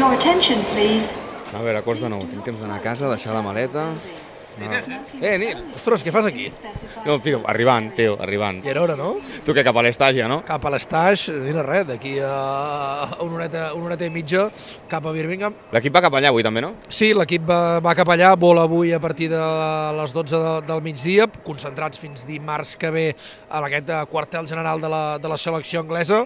Your attention, please. A veure, a quarts de 9. Tinc temps d'anar a casa, deixar la maleta... Nil, ostres, què fas aquí? No, tio, arribant, arribant. I era hora, no? Tu què, cap a l'estaix ja, no? Cap a l'estaix, mira res, d'aquí a una horeta i mitja, cap a Birmingham. L'equip va cap allà avui també, no? Sí, l'equip va cap allà, vola avui a partir de les 12 del migdia, concentrats fins dimarts que ve en aquest quartel general de la selecció anglesa,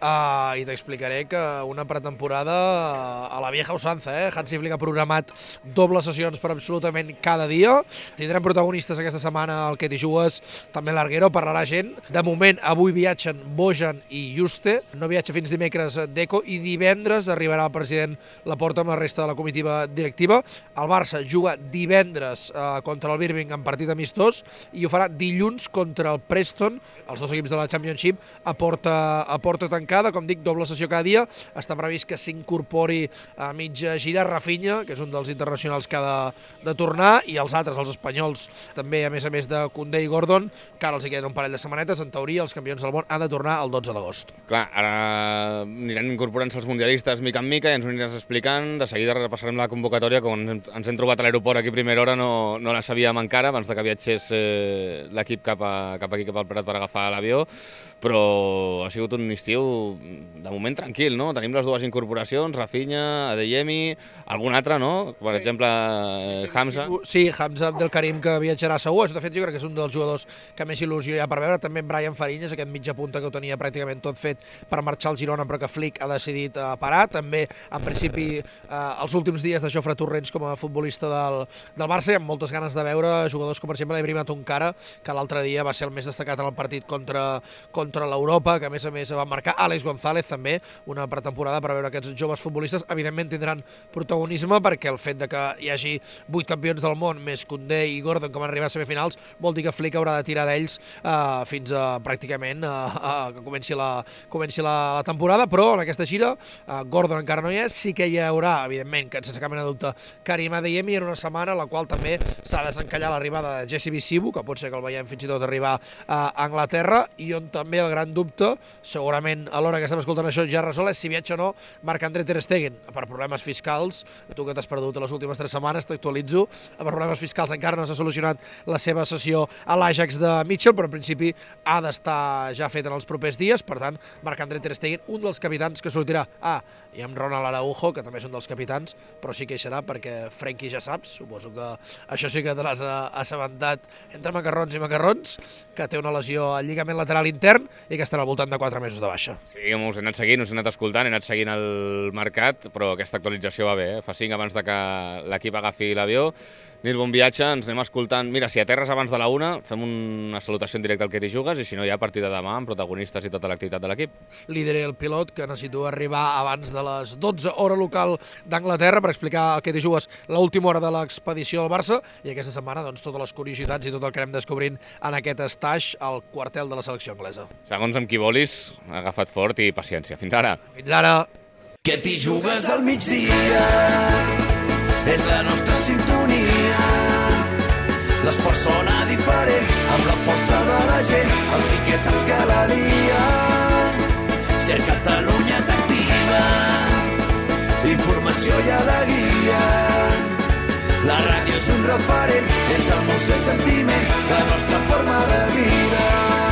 i t'explicaré que una pretemporada a la vieja usanza, Hansi Flick ha programat dobles sessions per absolutament cada dia. Tindrem protagonistes aquesta setmana al Ketty Jugues, també l'Arguero, parlarà gent. De moment, avui viatgen Bojan i Juste, no viatja fins dimecres Deco, i divendres arribarà el president Laporta amb la resta de la comitiva directiva. El Barça juga divendres contra el Birmingham, partit amistós, i ho farà dilluns contra el Preston, els dos equips de la Championship, a porta tancada, com dic, doble sessió cada dia. Està previst que s'incorpori a mitja gira Rafinha, que és un dels internacionals que ha de tornar, i els altres, els espanyols, també a més de Koundé i Gordon, que ara els hi queden un parell de setmanetes. En teoria, els campions del món han de tornar el 12 d'agost. Clar, ara aniran incorporant-se els mundialistes mica en mica i ens ho aniràs explicant. De seguida repassarem la convocatòria, com ens hem trobat a l'aeroport aquí a primera hora, no la sabíem encara, abans que viatgés l'equip cap aquí, cap al Prat, per agafar l'avió. Però ha sigut un estiu, de moment, tranquil, no? Tenim les dues incorporacions, Rafinha, Adeyemi, algun altre, no? Per exemple, Hamza. Sí, Hamza Abdelkarim, que viatjarà segur. De fet, jo crec que és un dels jugadors que més il·lusió hi ha per veure. També Brian Fariñas, aquest mitja punta que ho tenia pràcticament tot fet per marxar al Girona, però que Flick ha decidit parar. També, en principi, els últims dies de Jofre Torrents com a futbolista del Barça, i amb moltes ganes de veure jugadors com, per exemple, l'Ibrahima Tonkara, que l'altre dia va ser el més destacat en el partit contra l'Europa, que a més va marcar. Àlex González també, una pretemporada per veure aquests joves futbolistes. Evidentment tindran protagonisme perquè el fet de que hi hagi 8 campions del món més Koundé i Gordon que van arribar a semifinals vol dir que Flick haurà de tirar d'ells fins a pràcticament que comenci la temporada, però en aquesta gira Gordon encara no hi és. Sí que hi haurà, evidentment, que sense cap mena de dubte, Karim Adeyemi, en una setmana en la qual també s'ha de desencallar l'arribada de Jesse Bissibu, que pot ser que el veiem fins i tot arribar a Anglaterra, i on també el gran dubte, segurament a l'hora que estem escoltant això ja resol, és si viatja o no Marc-André Ter Stegen, per problemes fiscals. Tu que t'has perdut les últimes 3 setmanes, t'actualitzo, per problemes fiscals encara no s'ha solucionat la seva sessió a l'Ajax de Mitchell, però en principi ha d'estar ja fet en els propers dies. Per tant, Marc-André Ter Stegen, un dels capitans que sortirà. I amb Ronald Araujo, que també és un dels capitans, però sí que hi serà perquè Frenkie ja saps, suposo que això sí que te l'has assabentat entre macarrons i macarrons, que té una lesió al lligament lateral intern i que estarà al voltant de 4 mesos de baixa. Sí, us he anat seguint, us he anat escoltant, he anat seguint el mercat, però aquesta actualització va bé, Fa 5 abans de que l'equip agafi l'avió. Nil, bon viatge, ens anem escoltant. Mira, si aterres abans de la 1, fem una salutació en directe al Ketty Jugues, i si no, ja a partir de demà, amb protagonistes i tota l'activitat de l'equip. Líder el pilot, que necessito arribar abans de les 12 hora local d'Anglaterra per explicar al Ketty Jugues l'última hora de l'expedició del Barça, i aquesta setmana doncs, totes les curiositats i tot el que anem descobrint en aquest estaix al quartel de la selecció anglesa. Segons amb qui volis, agafat fort i paciència. Fins ara. Fins ara. Ketty Jugues al migdia, és la nostra sintonia. L'esport sona diferent, amb la força de la gent, el sí que saps que la lia. Ser Catalunya t'activa, informació i alegria. La ràdio és un referent, és el nostre sentiment, la nostra forma de vida.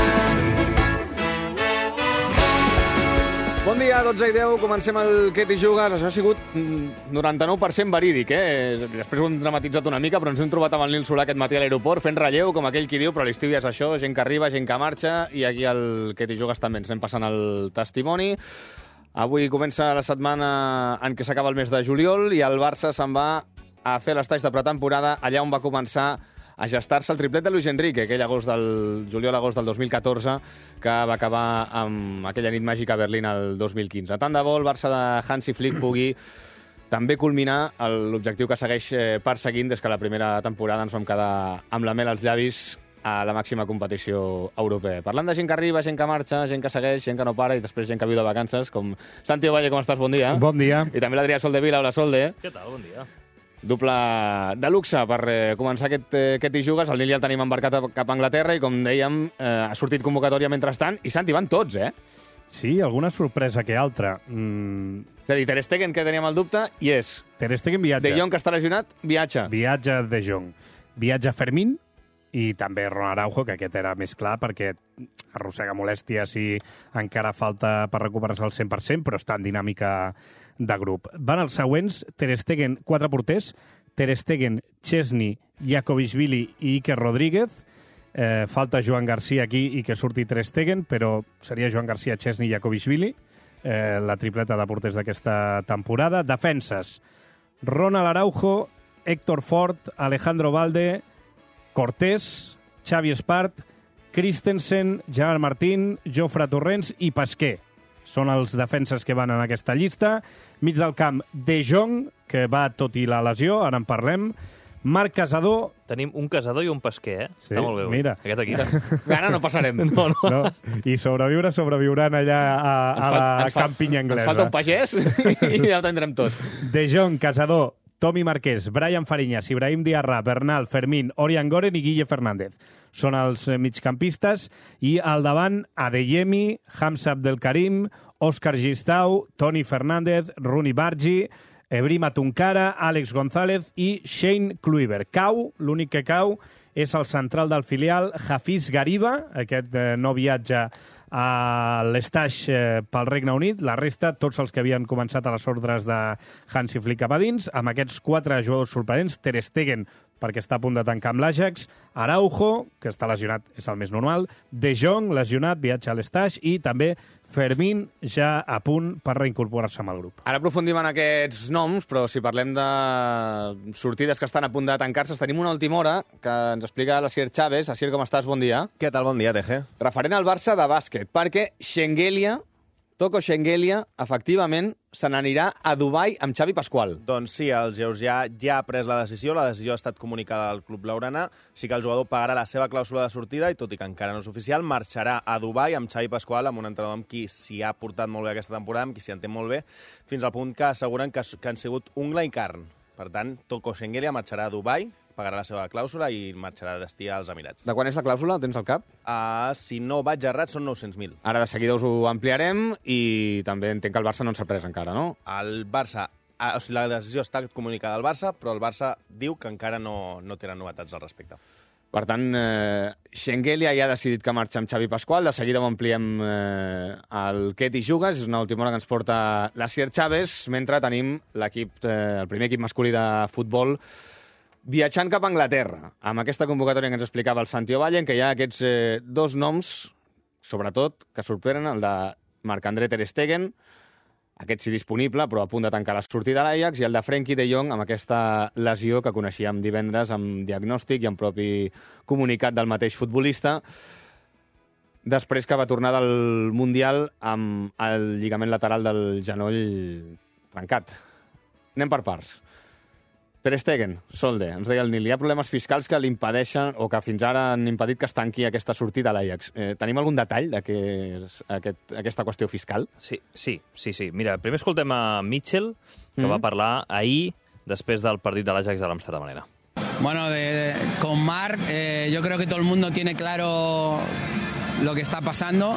Bon dia, 12:10, comencem el Ketty Jugues. Això ha sigut 99% verídic, Després ho hem dramatitzat una mica, però ens hem trobat amb el Nil Solà aquest matí a l'aeroport, fent relleu, com aquell qui diu, però l'estiu ja és això, gent que arriba, gent que marxa, i aquí al Ketty Jugues també ens anem passant el testimoni. Avui comença la setmana en què s'acaba el mes de juliol i el Barça se'n va a fer l'estaix de pretemporada allà on va començar a gestar-se el triplet de Luis Enrique, aquell juliol-agost del 2014, que va acabar amb aquella nit màgica a Berlín el 2015. Tant de bo el Barça de Hansi Flick pugui també culminar l'objectiu que segueix perseguint des que la primera temporada ens vam quedar amb la mel als llavis a la màxima competició europea. Parlant de gent que arriba, gent que marxa, gent que segueix, gent que no para i després gent que viu de vacances, com Santi Ovalle, com estàs? Bon dia. Bon dia. I també l'Adrià Soldevila. Hola, Solde. Què tal? Bon dia. Doble de luxe per començar aquest Hi Jugues. El Nil ja el tenim embarcat cap a Anglaterra i, com dèiem, ha sortit convocatòria mentrestant. I, Santi, van tots, Sí, alguna sorpresa que altra. És a dir, Ter Stegen, que teníem el dubte, i és. Ter Stegen viatja. De Jong, que està lesionat, viatja. Viatja De Jong. Viatja Fermín i també Ronald Araujo, que aquest era més clar perquè arrossega molèsties i encara falta per recuperar-se al 100%, però està en dinàmica de grup. Van els següents, Ter Stegen, 4 porters, Ter Stegen, Chesney, Jakovishvili i Iker Rodríguez. Falta Joan Garcia aquí i que surti Ter Stegen, però seria Joan Garcia, Chesney i Jakovishvili, la tripleta de porters d'aquesta temporada. Defenses, Ronald Araujo, Héctor Fort, Alejandro Valde, Cortés, Xavi Espart, Christensen, Gerard Martín, Jofre Torrents i Pasquer. Són els defenses que van en aquesta llista. Mig del camp, De Jong, que va tot i la lesió, ara en parlem. Marc Casador. Tenim un Casador i un Pasquer, Sí, Està molt bé. mira. Aquest equip. Ara no passarem. No. No? I sobreviuran allà a la campinya anglesa. Ens falta un pagès i ja ho tindrem tot. De Jong, Casador, Tomi Marquès, Brian Fariñas, Ibrahim Diarra, Bernal, Fermín, Orián Goren i Guille Fernández. Són els migcampistes. I al davant, Adeyemi, Hamza Abdelkarim, Òscar Gistau, Toni Fernández, Rooney Bargi, Ebrima Tunkara, Àlex González i Shane Kluivert. Cau, l'únic que cau, és el central del filial, Hafiz Gariba. Aquest no viatja a l'Estaix pel Regne Unit. La resta, tots els que havien començat a les ordres de Hansi Flick cap a dins, amb aquests 4 jugadors sorprenents, Ter Stegen, perquè està a punt de tancar amb l'Ajax, Araujo, que està lesionat, és el més normal, De Jong, lesionat, viatja a l'Estaix, i també Fermín, ja a punt per reincorporar-se amb el grup. Ara aprofundim en aquests noms, però si parlem de sortides que estan a punt de tancar-se, tenim una última hora que ens explica l'Asier Chávez. Asier, com estàs? Bon dia. Què tal? Bon dia, TG. Referent al Barça de bàsquet, perquè Toko Schengelia, efectivament, se n'anirà a Dubai amb Xavi Pasqual. Doncs sí, el georgià ja ha pres la decisió ha estat comunicada al club blaugrana, sí que el jugador pagarà la seva clàusula de sortida i, tot i que encara no és oficial, marxarà a Dubai amb Xavi Pasqual, amb un entrenador amb qui s'hi ha portat molt bé aquesta temporada, amb qui s'hi entén molt bé, fins al punt que asseguren que han sigut ungla i carn. Per tant, Toko Schengelia marxarà a Dubai, pagarà la seva clàusula i marxarà de destí als Emirats. De quan és la clàusula? Tens al cap? Si no vaig errat, són 900.000. Ara de seguida us ho ampliarem i també entenc que el Barça no s'ha pres encara, no? El Barça, o sigui, la decisió està comunicada al Barça, però el Barça diu que encara no tenen novetats al respecte. Per tant, Schengelia ja ha decidit que marxa amb Xavi Pasqual. De seguida ho ampliem al Què t'hi jugues. És una última hora que ens porta l'Asier Chávez, mentre tenim l'equip, el primer equip masculí de futbol viatjant cap a Anglaterra, amb aquesta convocatòria que ens explicava el Santi Ovalle, en què hi ha aquests 2 noms, sobretot, que sorprenen, el de Marc-André Ter Stegen, aquest sí disponible, però a punt de tancar la sortida a l'Ajax, i el de Frenkie de Jong, amb aquesta lesió que coneixíem divendres, amb diagnòstic i amb propi comunicat del mateix futbolista, després que va tornar del Mundial amb el lligament lateral del genoll trencat. Anem per parts. Ter Stegen, Solde, ens deia el Nil, hi ha problemes fiscals que l'impedeixen o que fins ara han impedit que es tanqui aquesta sortida a l'Ajax. Tenim algun detall de què és aquesta qüestió fiscal? Sí. Mira, primer escoltem a Mitchell, que va parlar ahir després del partit de l'Ajax a l'Amsterdam Arena. Bueno, con Marc, yo creo que todo el mundo tiene claro lo que está pasando.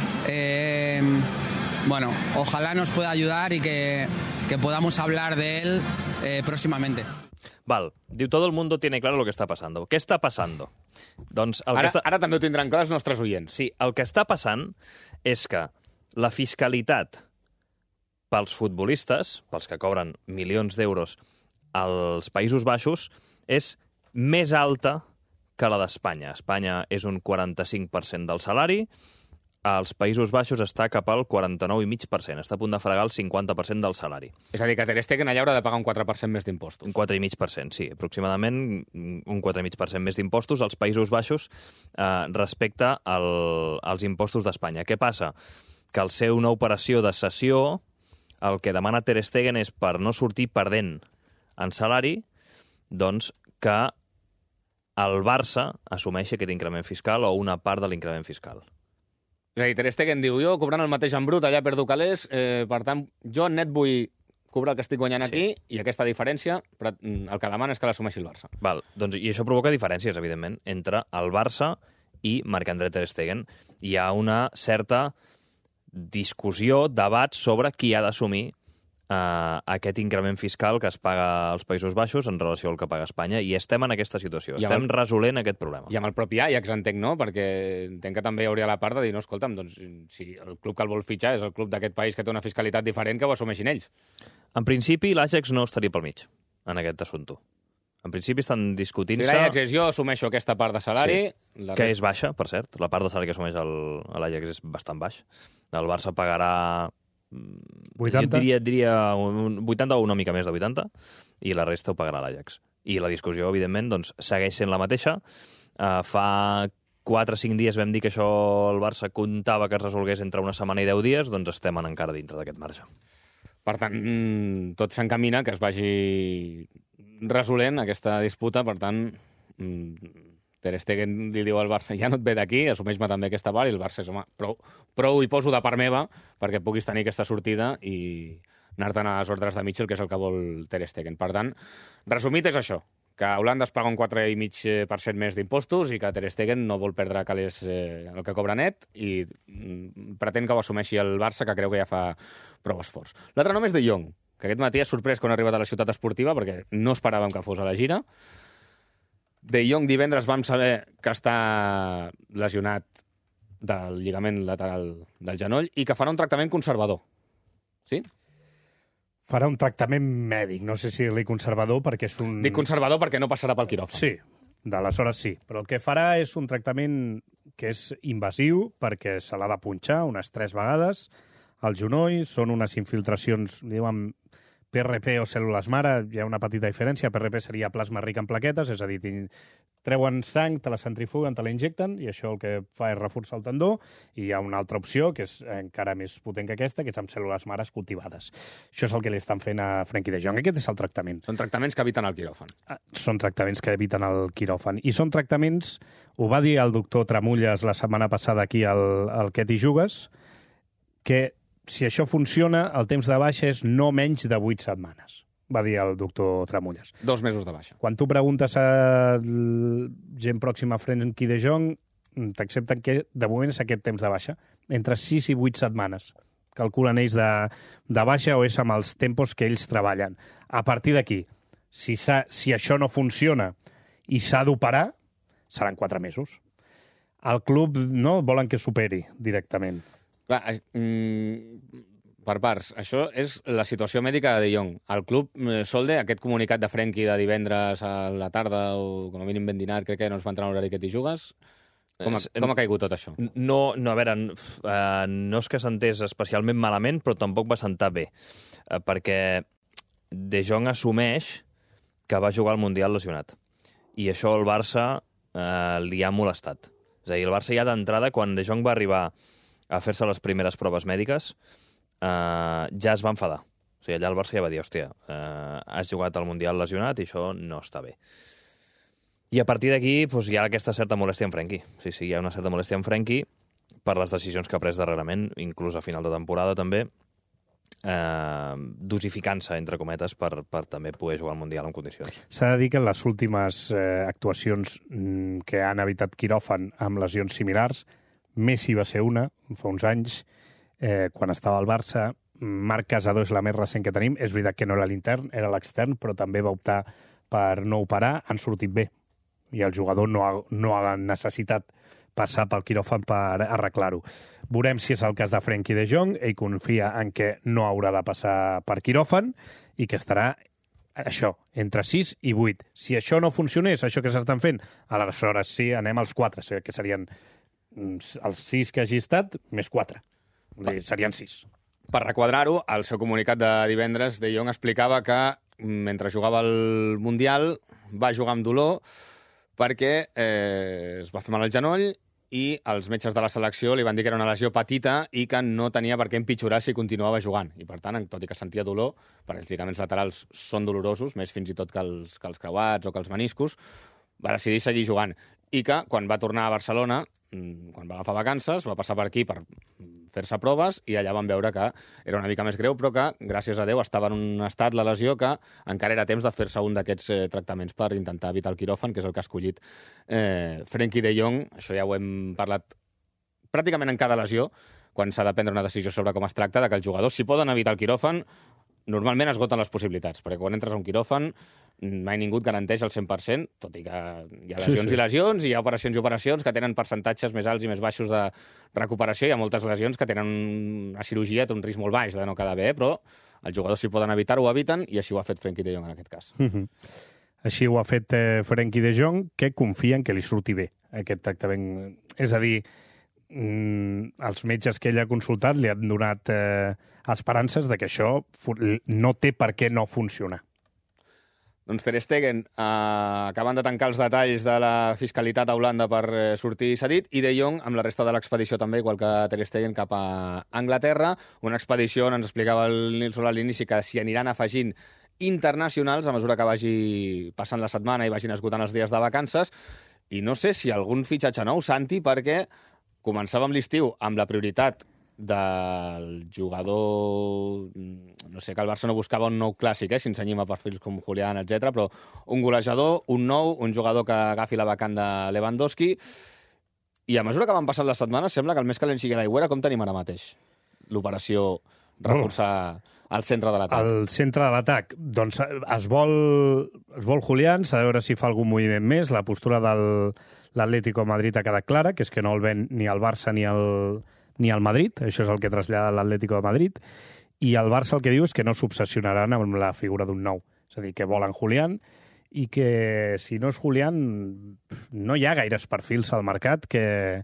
Bueno, ojalá nos pueda ayudar y que podamos hablar de él próximamente. Val, diu, todo el mundo tiene claro lo que está pasando. Què està passant? Doncs ara també ho tindran clar els nostres oients. Sí, el que està passant és que la fiscalitat pels futbolistes, pels que cobren milions d'euros als Països Baixos, és més alta que la d'Espanya. Espanya és un 45% del salari, als Països Baixos està cap al 49,5%. Està a punt de fregar el 50% del salari. És a dir, que Ter Stegen allà haurà de pagar un 4% més d'impostos. Un 4,5%, sí. Aproximadament un 4,5% més d'impostos als Països Baixos respecte als impostos d'Espanya. Què passa? Que al ser una operació de cessió, el que demana Ter Stegen és, per no sortir perdent en salari, doncs que el Barça assumeixi aquest increment fiscal o una part de l'increment fiscal. És a dir, Ter Stegen diu, jo cobrant el mateix en brut, allà perdo calés, per tant, jo net vull cobrar el que estic guanyant aquí, i aquesta diferència, però el que demana és que l'assumeixi el Barça. Val, doncs, i això provoca diferències, evidentment, entre el Barça i Marc-André Ter Stegen. Hi ha una certa discussió, debat sobre qui ha d'assumir aquest increment fiscal que es paga als Països Baixos en relació al que paga Espanya, i estem en aquesta situació, estem resolent aquest problema. I amb el propi Ajax entenc, no? Perquè entenc que també hi hauria la part de dir, no, escolta'm, doncs si el club que el vol fitxar és el club d'aquest país que té una fiscalitat diferent, que ho assumeixin ells. En principi, l'Ajax no estaria pel mig en aquest assumpte. En principi estan discutint-se... Si l'Ajax és jo, assumeixo aquesta part de salari... Sí, que és baixa, per cert. La part de salari que assumeix l'Ajax és bastant baix. El Barça pagarà... 80? Jo diria 80 o una mica més de 80, i la resta ho pagarà l'Ajax. I la discussió, evidentment, doncs, segueix sent la mateixa. Fa 4 o 5 dies vam dir que això el Barça comptava que es resolgués entre una setmana i 10 dies, doncs estem encara dintre d'aquest marge. Per tant, tot s'encamina que es vagi resolent aquesta disputa, per tant, Ter Stegen li diu al Barça, ja no et ve d'aquí, assumeix-me també aquesta part, i el Barça és, home, prou hi poso de part meva perquè puguis tenir aquesta sortida i anar-te'n a les ordres de Mitchell, que és el que vol Ter Stegen. Per tant, resumit és això, que Holanda es paga un 4,5% més d'impostos i que Ter Stegen no vol perdre calés el que cobra net i pretén que ho assumeixi el Barça, que creu que ja fa prou esforç. L'altre nom és De Jong, que aquest matí ha sorprès quan ha arribat a la ciutat esportiva perquè no esperàvem que fos a la gira. De Jong divendres vam saber que està lesionat del lligament lateral del genoll i que farà un tractament conservador. Sí? Farà un tractament mèdic, no sé si li conservador perquè és un... Dic conservador perquè no passarà pel quiròfan. Sí, d'aleshores sí, però el que farà és un tractament que és invasiu perquè se l'ha de punxar unes 3 vegades al genoll, són unes infiltracions, diuen PRP o cèl·lules mare, hi ha una petita diferència. PRP seria plasma ric en plaquetes, és a dir, treuen sang, te la centrifuguen, te la injecten, i això el que fa és reforçar el tendó, i hi ha una altra opció, que és encara més potent que aquesta, que és amb cèl·lules mares cultivades. Això és el que li estan fent a Frenkie de Jong. Aquest és el tractament. Són tractaments que eviten el quiròfan. Són tractaments que eviten el quiròfan. I són tractaments, ho va dir el doctor Tramulles la setmana passada aquí al Què t'hi jugues, que si això funciona, el temps de baixa és no menys de 8 setmanes, va dir el doctor Tramulles. 2 mesos de baixa. Quan tu preguntes a gent pròxima a Frenkie de Jong, t'accepten que de moment és aquest temps de baixa, entre 6 i 8 setmanes. Calculen ells de baixa o és amb els tempos que ells treballen. A partir d'aquí, si això no funciona i s'ha d'operar, seran 4 mesos. El club no volen que superi directament. Clar, per parts, això és la situació mèdica de De Jong. El club Solde, aquest comunicat de Frenkie de divendres a la tarda, o com a mínim ben dinat, crec que no ens va entrar en l'horari que t'hi jugues. Com ha caigut tot això? No, a veure, no és que s'entès especialment malament, però tampoc va sentar bé, perquè De Jong assumeix que va jugar al Mundial lesionat. I això el Barça li ha molestat. És a dir, el Barça ja d'entrada, quan De Jong va arribar a fer-se les primeres proves mèdiques, ja es va enfadar. O sigui, allà el Barça ja va dir, hòstia, has jugat al Mundial lesionat i això no està bé. I a partir d'aquí doncs, hi ha aquesta certa molèstia en Frenkie. Sí, hi ha una certa molèstia en Frenkie per les decisions que ha pres darrerament, inclús a final de temporada també, dosificant-se, entre cometes, per també poder jugar al Mundial en condicions. S'ha de dir que en les últimes actuacions que han evitat quiròfan amb lesions similars, Messi va ser una, fa uns anys, quan estava al Barça. Marc Casador és la més recent que tenim. És veritat que no era l'intern, era l'extern, però també va optar per no operar. Han sortit bé. I el jugador no ha necessitat passar pel quiròfan per arreglar-ho. Veurem si és el cas de Frenkie de Jong. Ell confia en que no haurà de passar per quiròfan i que estarà això, entre 6 i 8. Si això no funcionés, això que s'estan fent, aleshores sí, anem als 4, que serien els 6 que hagi estat, més 4. Serien 6. Per requadrar-ho, al seu comunicat de divendres, De Jong explicava que mentre jugava al Mundial va jugar amb dolor perquè es va fer mal al genoll i els metges de la selecció li van dir que era una lesió petita i que no tenia per què empitjorar si continuava jugant. I per tant, tot i que sentia dolor, perquè els lligaments laterals són dolorosos, més fins i tot que els creuats o que els meniscos, va decidir seguir jugant. I que quan va tornar a Barcelona, quan va agafar vacances, va passar per aquí per fer-se proves i allà van veure que era una mica més greu, però que, gràcies a Déu, estava en un estat, la lesió, que encara era temps de fer-se un d'aquests tractaments per intentar evitar el quiròfan, que és el que ha escollit Frenkie de Jong. Això ja ho hem parlat pràcticament en cada lesió, quan s'ha de prendre una decisió sobre com es tracta, que els jugadors, si poden evitar el quiròfan, normalment esgoten les possibilitats, perquè quan entres a un quiròfan mai ningú et garanteix el 100%, tot i que hi ha lesions i lesions, i hi ha operacions i operacions que tenen percentatges més alts i més baixos de recuperació, hi ha moltes lesions que tenen una cirurgia, té un risc molt baix de no quedar bé, però els jugadors, si poden evitar-ho, ho eviten, i així ho ha fet Frenkie de Jong en aquest cas. Així ho ha fet Frenkie de Jong, que confia en que li surti bé aquest tractament. És a dir, els metges que ell ha consultat li han donat esperances de que això no té per què no funcionar. Doncs Ter Stegen, acabant de tancar els detalls de la fiscalitat a Holanda per sortir cedit, i De Jong amb la resta de l'expedició també, igual que Ter Stegen, cap a Anglaterra. Una expedició on ens explicava el Nil Solà a l'inici que s'hi aniran afegint internacionals a mesura que vagi passant la setmana i vagin esgotant els dies de vacances. I no sé si algun fitxatge nou, Santi, perquè començàvem l'estiu amb la prioritat del jugador... No sé, que el Barça no buscava un nou clàssic, si ens cenyim a perfils com Julián, etc, però un golejador, un nou, un jugador que agafi la vacant de Lewandowski. I a mesura que van passant les setmanes, sembla que el més calent sigui l'Aigüera. Com tenim ara mateix l'operació reforçar el centre de l'atac? El centre de l'atac. Doncs es vol Julián, s'ha de veure si fa algun moviment més. La postura de l'Atlético de Madrid ha quedat clara, que és que no el ven ni el Barça ni el Madrid. Això és el que trasllada l'Atlético de Madrid. I el Barça el que diu és que no s'obsessionaran amb la figura d'un nou. És a dir, que volen Julián i que si no és Julián no hi ha gaires perfils al mercat que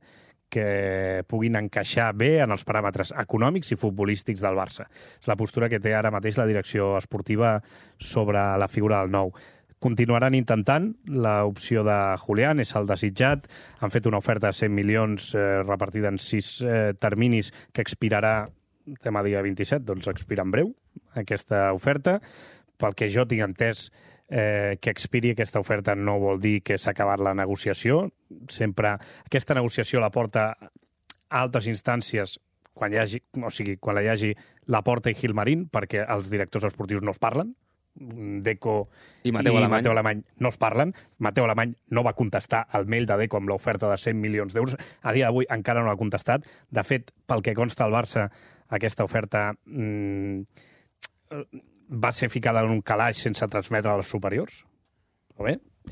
puguin encaixar bé en els paràmetres econòmics i futbolístics del Barça. És la postura que té ara mateix la direcció esportiva sobre la figura del nou. Continuaran intentant l'opció de Julián, és el desitjat. Han fet una oferta de 100 milions repartida en 6 terminis que expirarà tema dia 27, doncs expira en breu aquesta oferta. Pel que jo tinc entès, que expiri aquesta oferta no vol dir que s'ha acabat la negociació. Sempre aquesta negociació la porta a altres instàncies quan hi hagi, quan hi hagi Laporta i Gilmarín, perquè els directors esportius no es parlen. Deco i Mateu Alemany no es parlen. Mateu Alemany no va contestar al mail de Deco amb l'oferta de 100 milions d'euros. A dia d'avui encara no l'ha contestat. De fet, pel que consta al Barça, aquesta oferta va ser ficada en un calaix sense transmetre als superiors. O bé?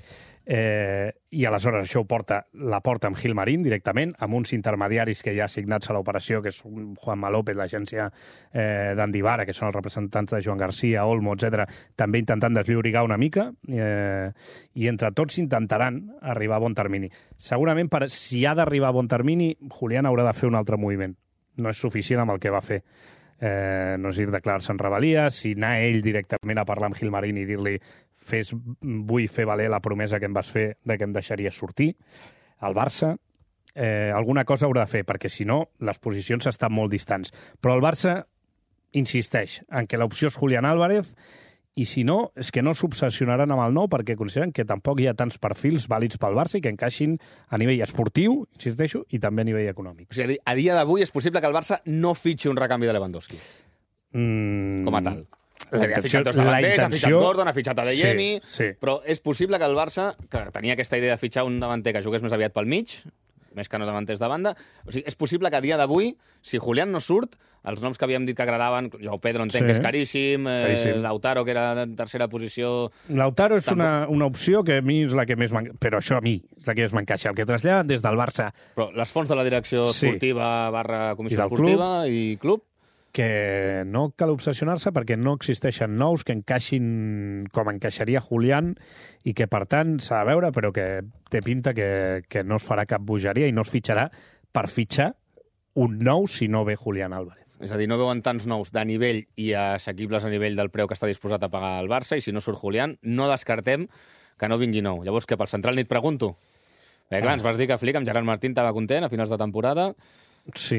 I aleshores això la porta amb Gilmarín directament, amb uns intermediaris que ja assignats a l'operació, que és Juanma López, l'agència d'Andivara, que són els representants de Joan Garcia, Olmo, etc., també intentant desllorigar una mica, i entre tots intentaran arribar a bon termini. Segurament, si ha d'arribar a bon termini, Julián haurà de fer un altre moviment. No és suficient amb el que va fer. No és dir declarar-se en rebel·lia, si anar ell directament a parlar amb Gilmarín i dir-li vull fer valer la promesa que em vas fer de que em deixaries sortir, el Barça alguna cosa haurà de fer, perquè si no, les posicions estan molt distants. Però el Barça insisteix en que l'opció és Julián Álvarez, i si no, és que no s'obsessionaran amb el nou perquè consideren que tampoc hi ha tants perfils vàlids pel Barça i que encaixin a nivell esportiu, insisteixo, i també a nivell econòmic. O sigui, a dia d'avui és possible que el Barça no fitxi un recanvi de Lewandowski. Com a tal. Ha fitxat dos davanters, ha fitxat Gordon, ha fitxat Adeyemi, però és possible que el Barça, que tenia aquesta idea de fitxar un davanter que jugués més aviat pel mig, més que no davanters de banda, o sigui, és possible que a dia d'avui, si Julián no surt, els noms que havíem dit que agradaven, Joao Pedro entenc que és caríssim, Lautaro, que era en tercera posició... Lautaro és una opció que a mi és la que més però això a mi és la que més m'encaixa. El que traslladen des del Barça... Però les fonts de la direcció esportiva / comissió esportiva i club... Que no cal obsessionar-se perquè no existeixen nous que encaixin com encaixaria Julián i que, per tant, s'ha de veure, però que té pinta que no es farà cap bogeria i no es fitxarà per fitxar un nou si no ve Julián Álvarez. És a dir, no veuen tants nous de nivell i assequibles a nivell del preu que està disposat a pagar el Barça, i si no surt Julián, no descartem que no vingui nou. Llavors, què, pel central ni et pregunto? Clar, ens vas dir que Flick amb Gerard Martín estava content a finals de temporada. Sí.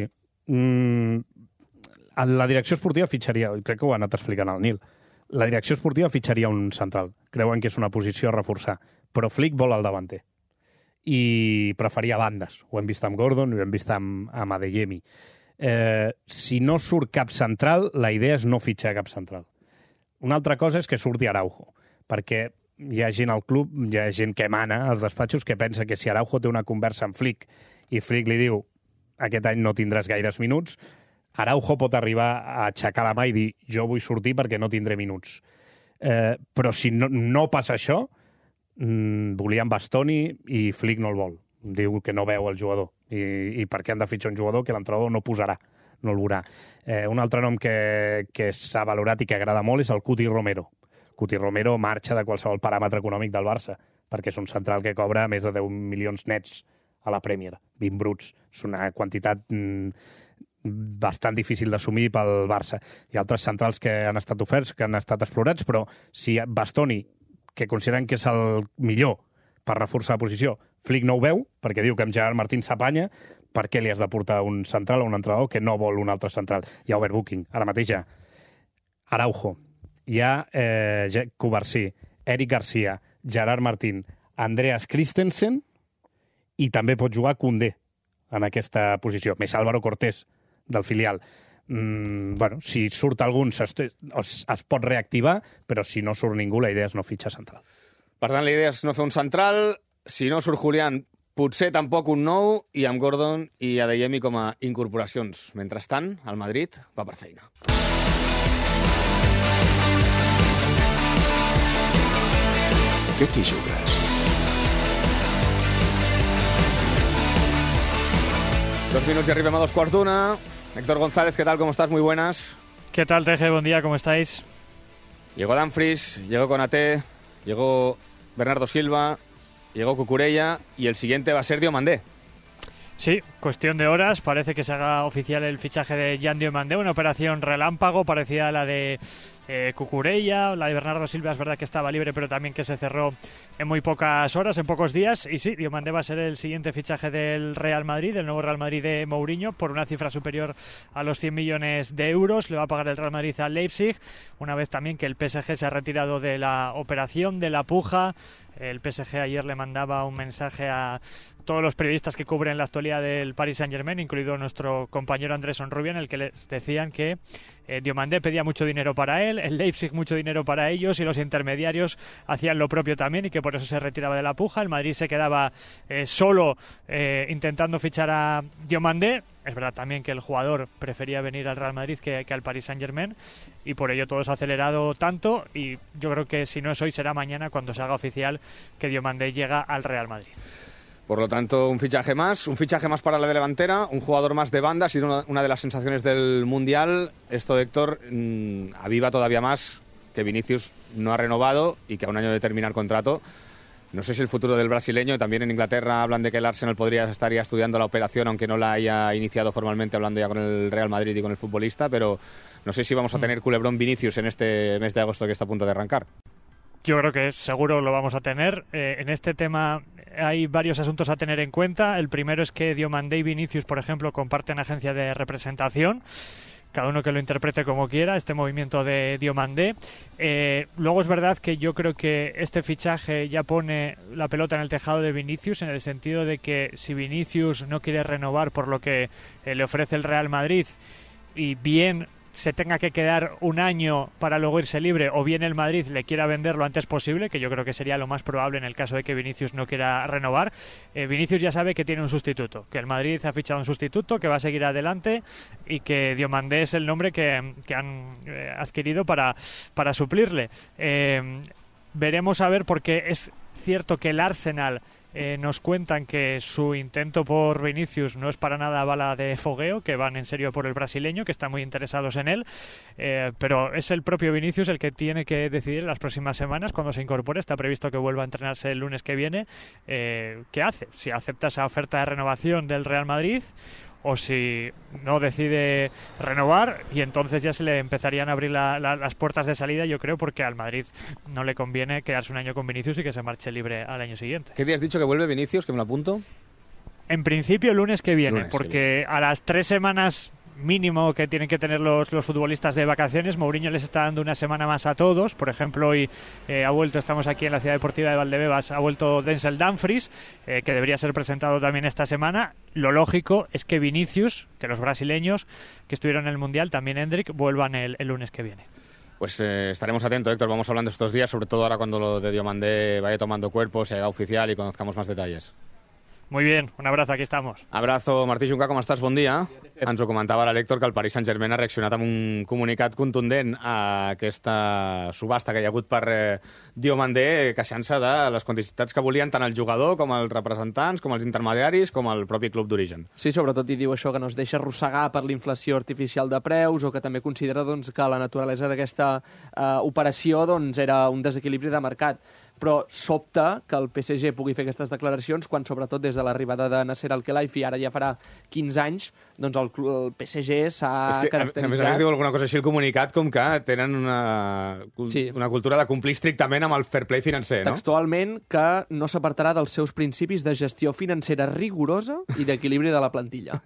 La direcció esportiva fitxaria, crec que ho ha anat explicant el Nil, la direcció esportiva fitxaria un central. Creuen que és una posició a reforçar. Però Flick vol el davanter. I preferia bandes. Ho hem vist amb Gordon, ho hem vist amb Adeyemi. Si no surt cap central, la idea és no fitxar cap central. Una altra cosa és que surti Araujo, perquè hi ha gent al club, hi ha gent que mana als despatxos que pensa que si Araujo té una conversa amb Flick i Flick li diu aquest any no tindràs gaires minuts. Araujo pot arribar a aixecar la mà i dir jo vull sortir perquè no tindré minuts. Però si no passa això, volien Bastoni i Flick no el vol. Diu que no veu el jugador. I per què han de fitxar un jugador que l'entrenador no posarà, no el veurà. Un altre nom que s'ha valorat i que agrada molt és el Cuti Romero. Cuti Romero marxa de qualsevol paràmetre econòmic del Barça, perquè és un central que cobra més de 10 milions nets a la Premier, 20 bruts. És una quantitat bastant difícil d'assumir pel Barça. Hi ha altres centrals que han estat oferts, que han estat explorats, però si Bastoni, que consideren que és el millor per reforçar la posició, Flick no ho veu, perquè diu que amb Gerard Martín s'apanya, per què li has de portar un central o un entrenador que no vol un altre central? Hi ha overbooking. Ara mateix hi ha Araujo, hi ha Cubarsí, Eric Garcia, Gerard Martín, Andreas Christensen, i també pot jugar Koundé en aquesta posició, més Álvaro Cortés, del filial. Bueno, si surt algun es pot reactivar, però si no surt ningú, la idea és no fitxar central. Per tant, la idea és no fer un central. Si no surt Julián, potser tampoc un nou, i amb Gordon i Adeyemi com a incorporacions. Mentrestant, el Madrid va per feina. Què t'hi jugues? 2 minuts y arribem a 2:15. Héctor González, ¿qué tal? ¿Cómo estás? Muy buenas. ¿Qué tal, Teje? Buen día, ¿cómo estáis? Llegó Dumfries, llegó Konaté, llegó Bernardo Silva, llegó Cucurella y el siguiente va a ser Diomandé. Sí, cuestión de horas. Parece que se haga oficial el fichaje de Jan Diomandé, una operación relámpago parecida a la de Cucurella. La de Bernardo Silva es verdad que estaba libre, pero también que se cerró en muy pocas horas, en pocos días. Y sí, Diomandé va a ser el siguiente fichaje del Real Madrid, del nuevo Real Madrid de Mourinho, por una cifra superior a los 100 millones de euros. Le va a pagar el Real Madrid al Leipzig, una vez también que el PSG se ha retirado de la operación, de la puja. El PSG ayer le mandaba un mensaje a todos los periodistas que cubren la actualidad del Paris Saint-Germain, incluido nuestro compañero Andrés Onrubia, en el que les decían que Diomandé pedía mucho dinero para él, el Leipzig mucho dinero para ellos, y los intermediarios hacían lo propio también, y que por eso se retiraba de la puja. El Madrid se quedaba solo intentando fichar a Diomandé. Es verdad también que el jugador prefería venir al Real Madrid que al Paris Saint-Germain, y por ello todo se ha acelerado tanto, y yo creo que si no es hoy será mañana cuando se haga oficial que Diomandé llega al Real Madrid. Por lo tanto, un fichaje más para la delantera, un jugador más de banda, ha sido una de las sensaciones del Mundial. Esto, Héctor, aviva todavía más que Vinicius no ha renovado y que a un año de terminar contrato. No sé si el futuro del brasileño, también en Inglaterra hablan de que el Arsenal estaría estudiando la operación, aunque no la haya iniciado formalmente, hablando ya con el Real Madrid y con el futbolista, pero no sé si vamos a tener culebrón Vinicius en este mes de agosto que está a punto de arrancar. Yo creo que seguro lo vamos a tener. En este tema hay varios asuntos a tener en cuenta. El primero es que Diomandé y Vinicius, por ejemplo, comparten agencia de representación. Cada uno que lo interprete como quiera, este movimiento de Diomandé. Luego es verdad que yo creo que este fichaje ya pone la pelota en el tejado de Vinicius, en el sentido de que si Vinicius no quiere renovar por lo que le ofrece el Real Madrid, y bien se tenga que quedar un año para luego irse libre, o bien el Madrid le quiera vender lo antes posible, que yo creo que sería lo más probable en el caso de que Vinicius no quiera renovar. Vinicius ya sabe que tiene un sustituto, que el Madrid ha fichado un sustituto, que va a seguir adelante, y que Diomandé es el nombre que han adquirido para suplirle. Veremos a ver, porque es cierto que el Arsenal nos cuentan que su intento por Vinicius no es para nada bala de fogueo, que van en serio por el brasileño, que están muy interesados en él, pero es el propio Vinicius el que tiene que decidir en las próximas semanas, cuando se incorpore. Está previsto que vuelva a entrenarse el lunes que viene. ¿Qué hace? Si acepta esa oferta de renovación del Real Madrid, o si no decide renovar, y entonces ya se le empezarían a abrir las puertas de salida, yo creo, porque al Madrid no le conviene quedarse un año con Vinicius y que se marche libre al año siguiente. ¿Qué día has dicho que vuelve Vinicius, que me lo apunto? En principio el lunes que viene, porque a las 3 semanas mínimo que tienen que tener los futbolistas de vacaciones, Mourinho les está dando una semana más a todos. Por ejemplo, hoy ha vuelto, estamos aquí en la Ciudad Deportiva de Valdebebas, ha vuelto Denzel Dumfries, que debería ser presentado también esta semana. Lo lógico es que Vinicius, que los brasileños que estuvieron en el Mundial, también Endrick, vuelvan el lunes que viene. Pues estaremos atentos, Héctor, vamos hablando estos días, sobre todo ahora cuando lo de Diomandé vaya tomando cuerpo, se haga oficial y conozcamos más detalles. Muy bien, un abrazo, aquí estamos. Abrazo, Martí Juncà, com estàs? Bon dia. Ens ho comentava l'Héctor, que el Paris Saint-Germain ha reaccionat amb un comunicat contundent a aquesta subhasta que hi ha hagut per Diomandé, queixant-se de les quantitats que volien tant el jugador com els representants, com els intermediaris, com el propi club d'origen. Sí, sobretot hi diu això, que no es deixa arrossegar per l'inflació artificial de preus, o que també considera que la naturalesa d'aquesta operació era un desequilibri de mercat. Però sobta que el PSG pugui fer aquestes declaracions quan, sobretot des de l'arribada de Nasser Al-Khelaifi, ara ja farà 15 anys, doncs el PSG s'ha caracteritzat... A més a més diu alguna cosa així el comunicat, com que tenen una cultura de complir estrictament amb el fair play financer, no? Textualment, que no s'apartarà dels seus principis de gestió financera rigorosa i d'equilibri de la plantilla.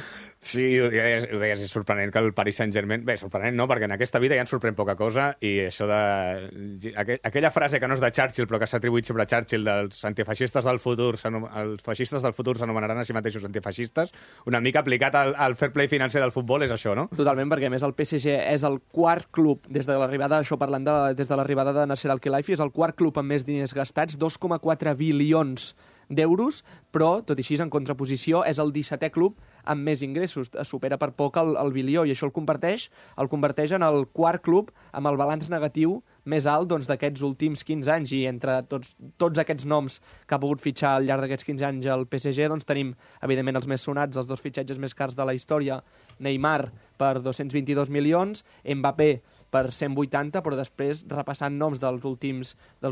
Sí, ho deies, és sorprenent que el Paris Saint-Germain... Bé, sorprenent no, perquè en aquesta vida ja ens sorprèn poca cosa, i això de... Aquella frase que no és de Churchill, però que s'ha atribuït sobre Churchill, dels antifeixistes del futur, els feixistes del futur s'anomenaran a si mateixos antifeixistes, una mica aplicat al fair play financer del futbol és això, no? Totalment, perquè a més el PSG és el quart club, des de l'arribada, això parlant des de l'arribada de Nasser Al-Khelaifi, és el quart club amb més diners gastats, 2,4 bilions d'euros, però, tot i així, en contraposició, és el 17è club amb més ingressos, supera per poc el bilió, i això el converteix en el quart club amb el balanç negatiu més alt d'aquests últims 15 anys, i entre tots aquests noms que ha pogut fitxar al llarg d'aquests 15 anys el PSG, tenim, evidentment, els més sonats, els dos fitxatges més cars de la història, Neymar per 222 milions, Mbappé per 180, però després, repassant noms dels últims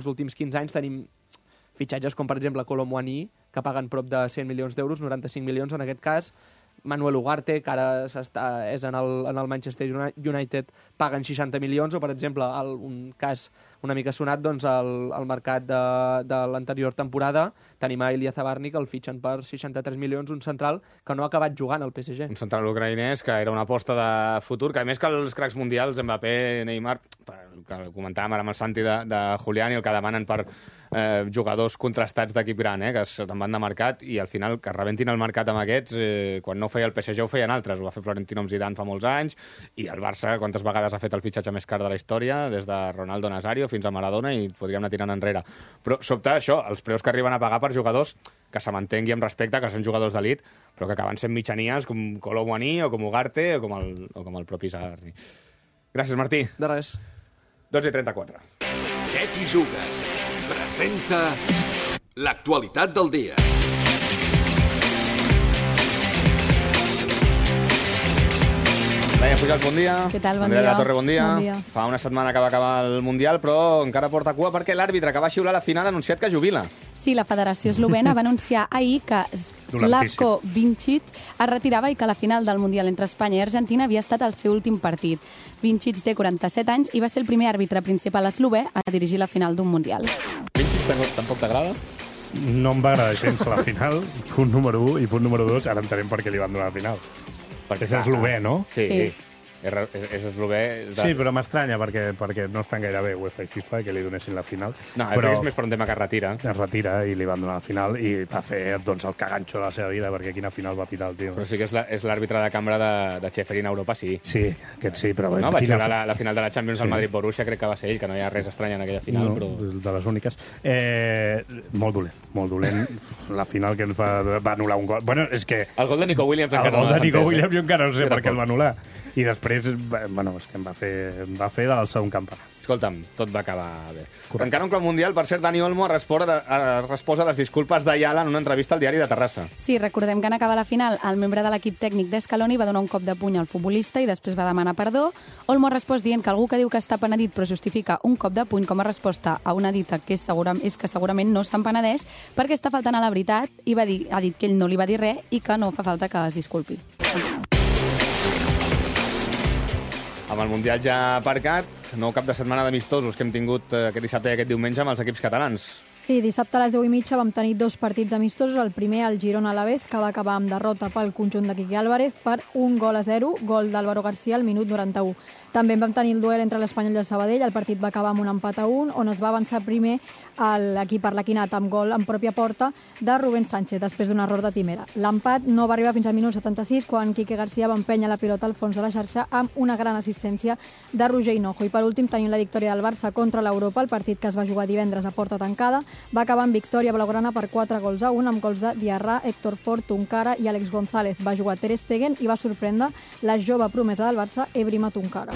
15 anys, tenim fitxatges com, per exemple, Kolo Muani, que paguen prop de 100 milions d'euros, 95 milions en aquest cas, Manuel Ugarte, que ara és en el Manchester United, paguen 60 milions, o, per exemple, un cas una mica sonat, al mercat de l'anterior temporada, tenim a Ilya Zabarny, que el fitxen per 63 milions, un central que no ha acabat jugant al PSG. Un central ucraïnès que era una aposta de futur, que a més que els cracs mundials, Mbappé, Neymar, que comentàvem ara amb el Santi de Julián, i el que demanen per jugadors contrastats d'equip gran, que se'n van de mercat, i al final que rebentin el mercat amb aquests, quan no ho feia el PSG ho feien altres, ho va fer Florentino amb Zidane fa molts anys, i el Barça quantes vegades ha fet el fitxatge més car de la història, des de Ronaldo Nazario fins a Maradona, i podríem anar tirant enrere. Però sobta això, els preus que arriben a pagar per jugadors que se mantengui amb respecte, que són jugadors d'elit, però que acaben sent mitjanies com Kolo Muani o com Ugarte o com el propi Zabarny. Gràcies, Martí. De res. 12:34. Què t'hi jugues? Presenta l'actualitat del dia. Laia Pujals, bon dia. Què tal? Bon Andrea dia. de la Torre, bon dia. Bon dia. Fa una setmana que va acabar el Mundial, però encara porta cua perquè l'àrbitre que va xiular la final ha anunciat que jubila. Sí, la Federació Eslovena va anunciar ahir que Slavko Vincic es retirava i que la final del Mundial entre Espanya i Argentina havia estat el seu últim partit. Vincic té 47 anys i va ser el primer àrbitre principal eslové a dirigir la final d'un Mundial. Vincic tampoc t'agrada? No em va agradar gens la final, punt número 1, i punt número 2, ara entenem per què li van donar la final. Perquè és eslové, no? Sí. És eslové... Sí, però m'estranya perquè no estan gaire bé UEFA i FIFA que li donessin la final. No, però és més per un tema que es retira. Es retira i li van donar la final i va fer el caganxo de la seva vida, perquè quina final va pitar el tio. Però sí que és l'àrbitre de cambra de Ceferin a Europa, sí. Sí, aquest sí, però... No, vaig veure la final de la Champions al Madrid-Borussia, crec que va ser ell, que no hi ha res estrany en aquella final, no, però... de les úniques. Molt dolent. La final que ens va anul·lar un gol. Bueno, és que... El gol de Nico Williams encara no l'ha entès. El gol de Nico Williams jo encara no sé per què el va anul·lar. I després, bueno, és que em va fer del segon campionat. Escolta'm, tot va acabar bé. Encara un club mundial, per cert, Dani Olmo ha respost a les disculpes d'Ayala en una entrevista al diari de Terrassa. Sí, recordem que en acabar la final, el membre de l'equip tècnic d'Escaloni va donar un cop de puny al futbolista i després va demanar perdó. Olmo ha respost dient que algú que diu que està penedit però justifica un cop de puny com a resposta a una dita que és que segurament no se'n penedeix perquè està faltant a la veritat i ha dit que ell no li va dir res i que no fa falta que es disculpi. Amb el Mundial ja aparcat, nou cap de setmana d'amistosos que hem tingut aquest dissabte i aquest diumenge amb els equips catalans. Sí, dissabte a les 10:30 vam tenir dos partits amistosos. El primer, el Girona-Alavés, que va acabar amb derrota pel conjunt de Quique Álvarez per 1-0, gol d'Álvaro García al minut 91. També vam tenir el duel entre l'Espanyol i el Sabadell. El partit va acabar amb un empat a 1, on es va avançar primer l'equip arlequinat amb gol en pròpia porta de Rubén Sánchez, després d'un error de Timera. L'empat no va arribar fins al minut 76, quan Quique García va empènyer la pilota al fons de la xarxa amb una gran assistència de Roger Hinojo. I per últim tenim la victòria del Barça contra l'Europa, el partit que es va jugar divendres a porta tancada. va acabar en victòria blaugrana per 4-1 amb gols de Diarra, Héctor Fort, Tunkara i Àlex González. Va jugar Ter Stegen i va sorprendre la jove promesa del Barça, Ebrima Tunkara.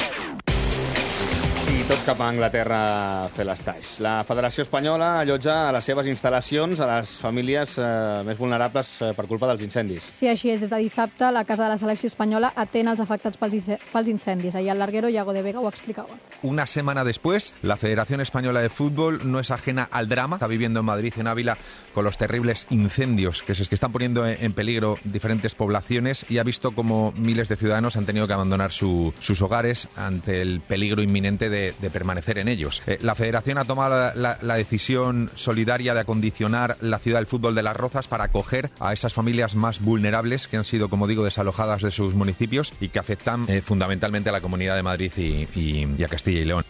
I tots cap a Anglaterra a fer l'estaix. La Federació Espanyola allotja a les seves instal·lacions a les famílies més vulnerables per culpa dels incendis. Sí, així és. Des de dissabte, la Casa de la Selecció Espanyola atén els afectats pels incendis. Ahir al Larguero, Iago de Vega ho explicava. Una semana después, la Federación Española de Fútbol no es ajena al drama. Está viviendo en Madrid y en Ávila con los terribles incendios que están poniendo en peligro diferentes poblaciones y ha visto cómo miles de ciudadanos han tenido que abandonar sus hogares ante el peligro inminente de permanecer en ellos. La Federación ha tomado la decisión solidaria de acondicionar la ciudad del fútbol de Las Rozas para acoger a esas familias más vulnerables que han sido, como digo, desalojadas de sus municipios y que afectan fundamentalmente a la Comunidad de Madrid y a Castilla y León.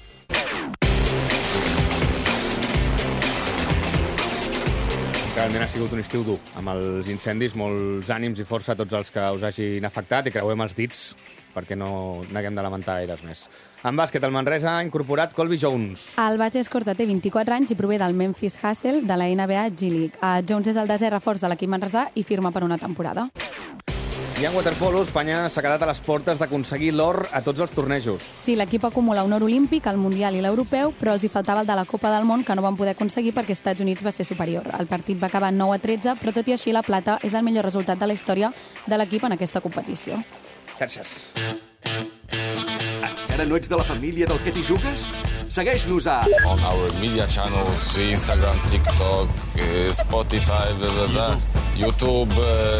Realment ha sigut un estiu dur, amb els incendis, molts ànims i força a tots els que us hagin afectat i creuem els dits perquè no n'haguem de lamentar gaires més. En bàsquet, el Manresa ha incorporat Colby Jones. El base escorta té 24 anys i prové del Memphis Hustle de la NBA G-League. Jones és el desè reforç de l'equip manresà i firma per una temporada. I en waterpolo, Espanya s'ha quedat a les portes d'aconseguir l'or a tots els tornejos. Sí, l'equip acumula un or olímpic, el Mundial i l'Europeu, però els hi faltava el de la Copa del Món, que no van poder aconseguir perquè Estats Units va ser superior. El partit va acabar 9-13, però tot i així la plata és el millor resultat de la història de l'equip en aquesta competició. Gràcies. Encara no ets de la família del Que t'hi jugues? Segueix-nos a... On our media channels, Instagram, TikTok, Spotify, YouTube,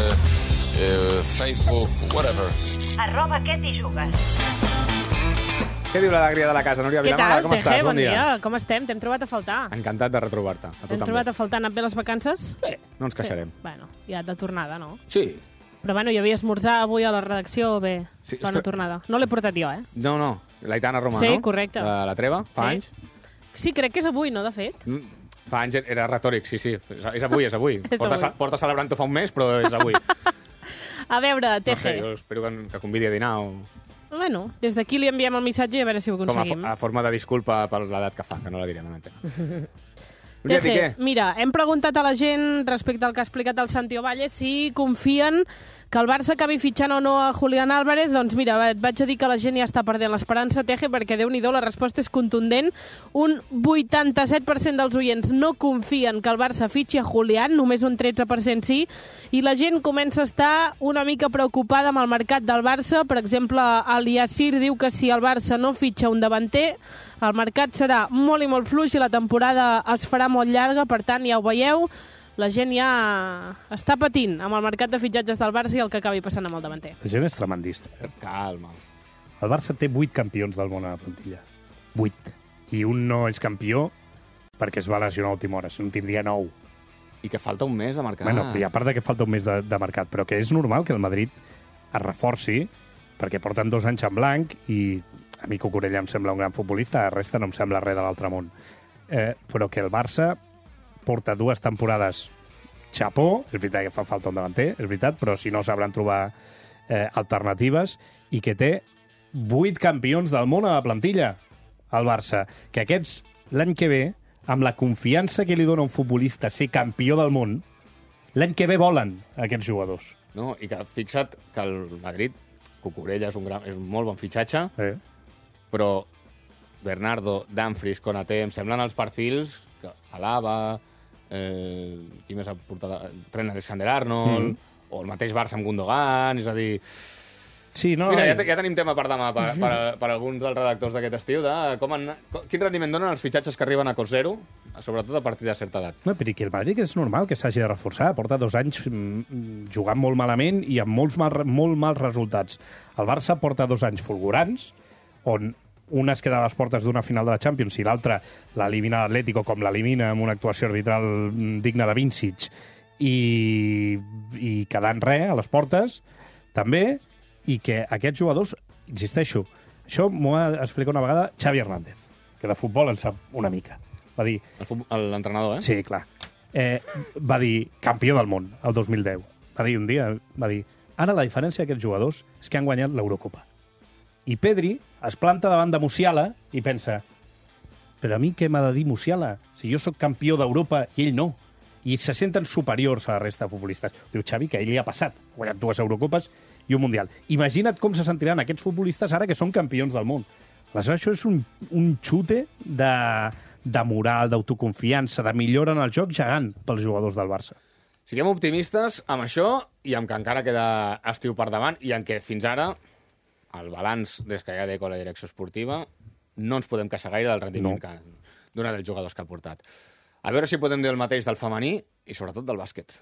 Facebook, whatever. @Que t'hi jugues. Què diu l'alegria de la casa, Núria Què Vilamala? tal, Com estàs? Teje? Bon dia. Com estem? T'hem trobat a faltar. Encantat de retrobar-te. A tu T'hem també. trobat a faltar. Han anat bé les vacances? Bé, no ens queixarem. Bueno, ja de tornada, no? Sí. Però bueno, hi havia esmorzar avui a la redacció, bé, Sí, bona tornada. No l'he portat jo, eh? No, l'Aitana Roma, Sí, no? correcte. La Treva, fa Sí. anys. Sí, crec que és avui, no, de fet? Fa anys era retòric, sí. És avui. És avui. Porta celebrant-ho fa un mes, però és avui. A veure, No Teje. sé, jo espero que convidi a dinar o... Bueno, des d'aquí li enviem el missatge i a veure si ho Com aconseguim. a forma de disculpa per l'edat que fa, que no la direm en antena. Núria, i Teje, què? mira, hem preguntat a la gent respecte al que ha explicat el Santi Ovalle si confien que el Barça acabi fitxant o no a Julián Álvarez. Doncs mira, et vaig a dir que la gent ja està perdent l'esperança, Teje, perquè Déu-n'hi-do, la resposta és contundent. Un 87% dels oients no confien que el Barça fitxi a Julián, només un 13% sí, i la gent comença a estar una mica preocupada amb el mercat del Barça. Per exemple, el Yassir diu que si el Barça no fitxa un davanter, el mercat serà molt i molt fluix i la temporada es farà molt llarga, per tant, ja ho veieu, la gent ja està patint amb el mercat de fitxatges del Barça i el que acabi passant amb el davanter. La gent és tremendista. Calma. El Barça té 8 campions del món a la plantilla. 8. I un no és campió perquè es va lesionar a última hora, si no en tindria 9. I que falta un mes de mercat. Bueno, i a part de que falta un mes de mercat, però que és normal que el Madrid es reforci perquè porten 2 anys en blanc i a mi Cucurella em sembla un gran futbolista, la resta no em sembla res de l'altre món. Però que el Barça porta 2 temporades xapó, és veritat que fa falta un davanter, és veritat, però si no sabran trobar alternatives, i que té 8 campions del món a la plantilla, el Barça, que aquests, l'any que ve, amb la confiança que li dona un futbolista ser campió del món, l'any que ve volen aquests jugadors. No, i que fixa't que el Madrid, Cucurella és un molt bon fitxatge, però Bernardo, Dumfries, Konaté, em semblen els perfils que Alaba, qui més ha portat? Trent Alexander-Arnold, o el mateix Barça amb Gundogan, és a dir... Sí, no, mira, ja tenim tema per demà per alguns dels redactors d'aquest estiu de quin rendiment donen els fitxatges que arriben a cost zero, sobretot a partir de certa edat. No, però que el Madrid és normal que s'hagi de reforçar. Porta 2 anys jugant molt malament i amb molt mals resultats. El Barça porta 2 anys fulgurants, on una es queda a les portes d'una final de la Champions i l'altra l'elimina l'Atlético com l'elimina amb una actuació arbitral digna de Vincic i quedant res a les portes, també, i que aquests jugadors, insisteixo, això m'ho ha explicat una vegada Xavi Hernández, que de futbol en sap una mica. Va dir... L'entrenador, eh? Sí, clar. Va dir campió del món el 2010. Va dir un dia, ara la diferència d'aquests jugadors és que han guanyat l'Eurocopa. I Pedri es planta davant de Musiala i pensa però a mi què m'ha de dir Musiala? Si jo sóc campió d'Europa i ell no. I se senten superiors a la resta de futbolistes. Diu Xavi que ell li ha passat. Ha guanyat 2 Eurocopes i un Mundial. Imagina't com se sentiran aquests futbolistes ara que són campions del món. Aleshores, això és un xute de moral, d'autoconfiança, de millora en el joc gegant pels jugadors del Barça. Siguem optimistes amb això i amb que encara queda estiu per davant i en què fins ara el balanç des que hi ha Deco a la direcció esportiva no ens podem queixar gaire del rendiment que d'una dels jugadors que ha portat. A veure si podem dir el mateix del femení i sobretot del bàsquet.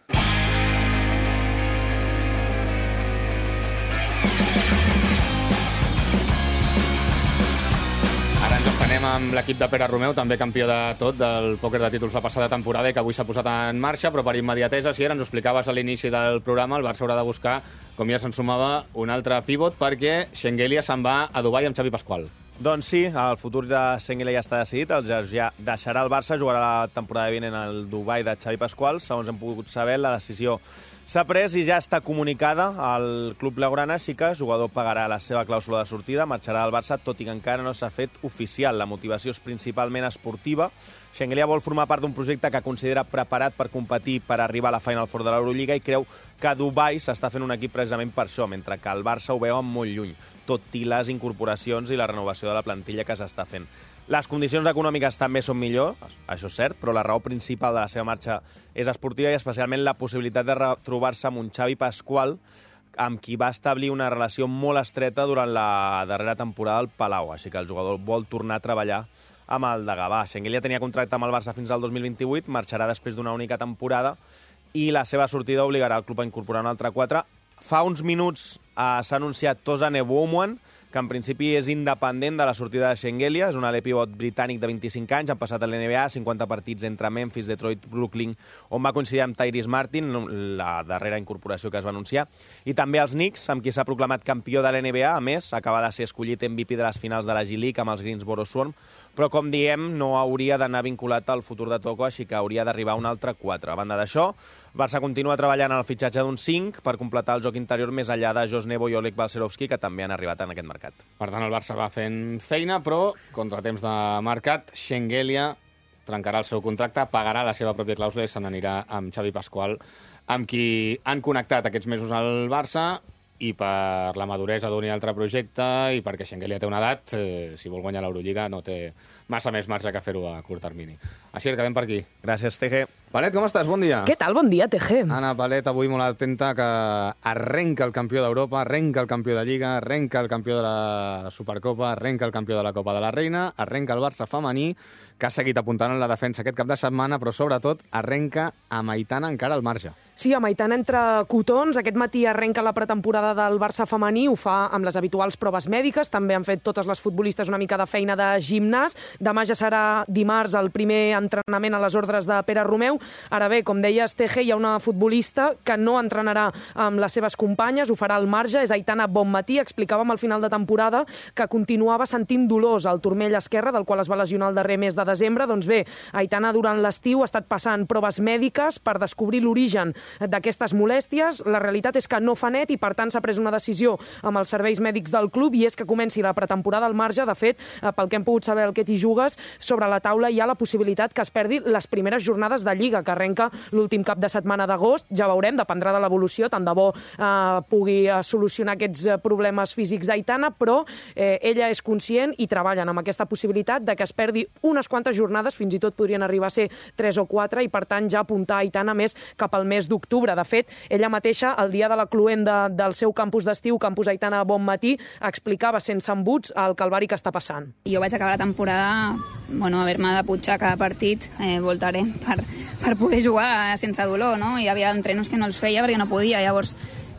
Ara ens estenem amb l'equip de Pere Romeu, també campió de tot del pòquer de títols la passada temporada i que avui s'ha posat en marxa, però per immediatesa, si ens ho explicaves a l'inici del programa, el Barça haurà de buscar, com ja se'n sumava, un altre pivot perquè Schengelia se'n va a Dubai amb Xavi Pasqual. Doncs sí, el futur de Schengelia ja està decidit, el ja deixarà el Barça, jugarà la temporada vinent al Dubai de Xavi Pasqual. Segons hem pogut saber, la decisió s'ha pres i ja està comunicada al club blaugrana, així que el jugador pagarà la seva clàusula de sortida, marxarà del Barça, tot i que encara no s'ha fet oficial. La motivació és principalment esportiva. Schengelia vol formar part d'un projecte que considera preparat per competir per arribar a la Final Four de l'Eurolliga i creu que a Dubai s'està fent un equip precisament per això, mentre que el Barça ho veu molt lluny, tot i les incorporacions i la renovació de la plantilla que s'està fent. Les condicions econòmiques també són millors, això és cert, però la raó principal de la seva marxa és esportiva i especialment la possibilitat de retrobar-se amb un Xavi Pasqual amb qui va establir una relació molt estreta durant la darrera temporada al Palau, així que el jugador vol tornar a treballar amb el de Gavà. Schengelia tenia contracte amb el Barça fins al 2028, marxarà després d'una única temporada i la seva sortida obligarà el club a incorporar un altre 4. Fa uns minuts s'ha anunciat Tozan Ebouomwan, que en principi és independent de la sortida de Schengelia, és un alè pivot britànic de 25 anys, han passat a l'NBA, 50 partits entre Memphis, Detroit, Brooklyn, on va coincidir amb Tyrese Martin, la darrera incorporació que es va anunciar, i també els Knicks, amb qui s'ha proclamat campió de l'NBA, a més, acaba de ser escollit MVP de les finals de la G-League amb els Greensboro Swarm, però com diem, no hauria d'anar vinculat al futur de Toko, així que hauria d'arribar un altre 4. A banda d'això, Barça continua treballant en el fitxatge d'un 5 per completar el joc interior més enllà de Jos Nebo i Oleg Balcerovski, que també han arribat en aquest mercat. Per tant, el Barça va fent feina, però contra temps de mercat, Schengelia trencarà el seu contracte, pagarà la seva pròpia clàusula i se n'anirà amb Xavi Pasqual, amb qui han connectat aquests mesos al Barça, i per la maduresa d'un i altre projecte i perquè Schengelia té una edat, si vol guanyar l'Eurolliga no té massa més marge que fer-ho a curt termini. Així que quedem per aquí. Gràcies, TG. Palet, com estàs? Bon dia. Què tal? Bon dia, TG. Anna Palet, avui molt atenta que arrenca el campió d'Europa, arrenca el campió de Lliga, arrenca el campió de la Supercopa, arrenca el campió de la Copa de la Reina, arrenca el Barça femení, que ha seguit apuntant en la defensa aquest cap de setmana, però sobretot arrenca amb Aitana encara al marge. Sí, amb Aitana entre cotons. Aquest matí arrenca la pretemporada del Barça femení, ho fa amb les habituals proves mèdiques, també han fet totes les futbolistes una mica de feina de gimnàs. Demà ja serà dimarts el primer entrenament a les ordres de Pere Romeu. Ara bé, com deies, TG, hi ha una futbolista que no entrenarà amb les seves companyes, ho farà al marge, és Aitana Bonmatí. Explicàvem al final de temporada que continuava sentint dolors al turmell esquerre, del qual es va lesionar el darrer mes de desembre. Doncs bé, Aitana durant l'estiu ha estat passant proves mèdiques per descobrir l'origen d'aquestes molèsties. La realitat és que no fa net i, per tant, s'ha pres una decisió amb els serveis mèdics del club i és que comenci la pretemporada al marge. De fet, pel que hem pogut saber al Que t'hi jugues, sobre la taula hi ha la possibilitat que es perdi les primeres jornades de Lliga, que arrenca l'últim cap de setmana d'agost. Ja veurem, dependrà de l'evolució, tant de bo pugui solucionar aquests problemes físics Aitana, però ella és conscient i treballen amb aquesta possibilitat de que es perdi unes quantes jornades, fins i tot podrien arribar a ser 3 o 4, i per tant ja apuntar Aitana més cap al mes d'octubre. De fet, ella mateixa, el dia de la cloenda del seu campus d'estiu, Campus Aitana Bonmatí, explicava sense embuts el calvari que està passant. Jo vaig acabar la temporada, haver-me de putxar cada partit, voltarem, per poder jugar sense dolor, no? Hi havia entrenos que no els feia perquè no podia, llavors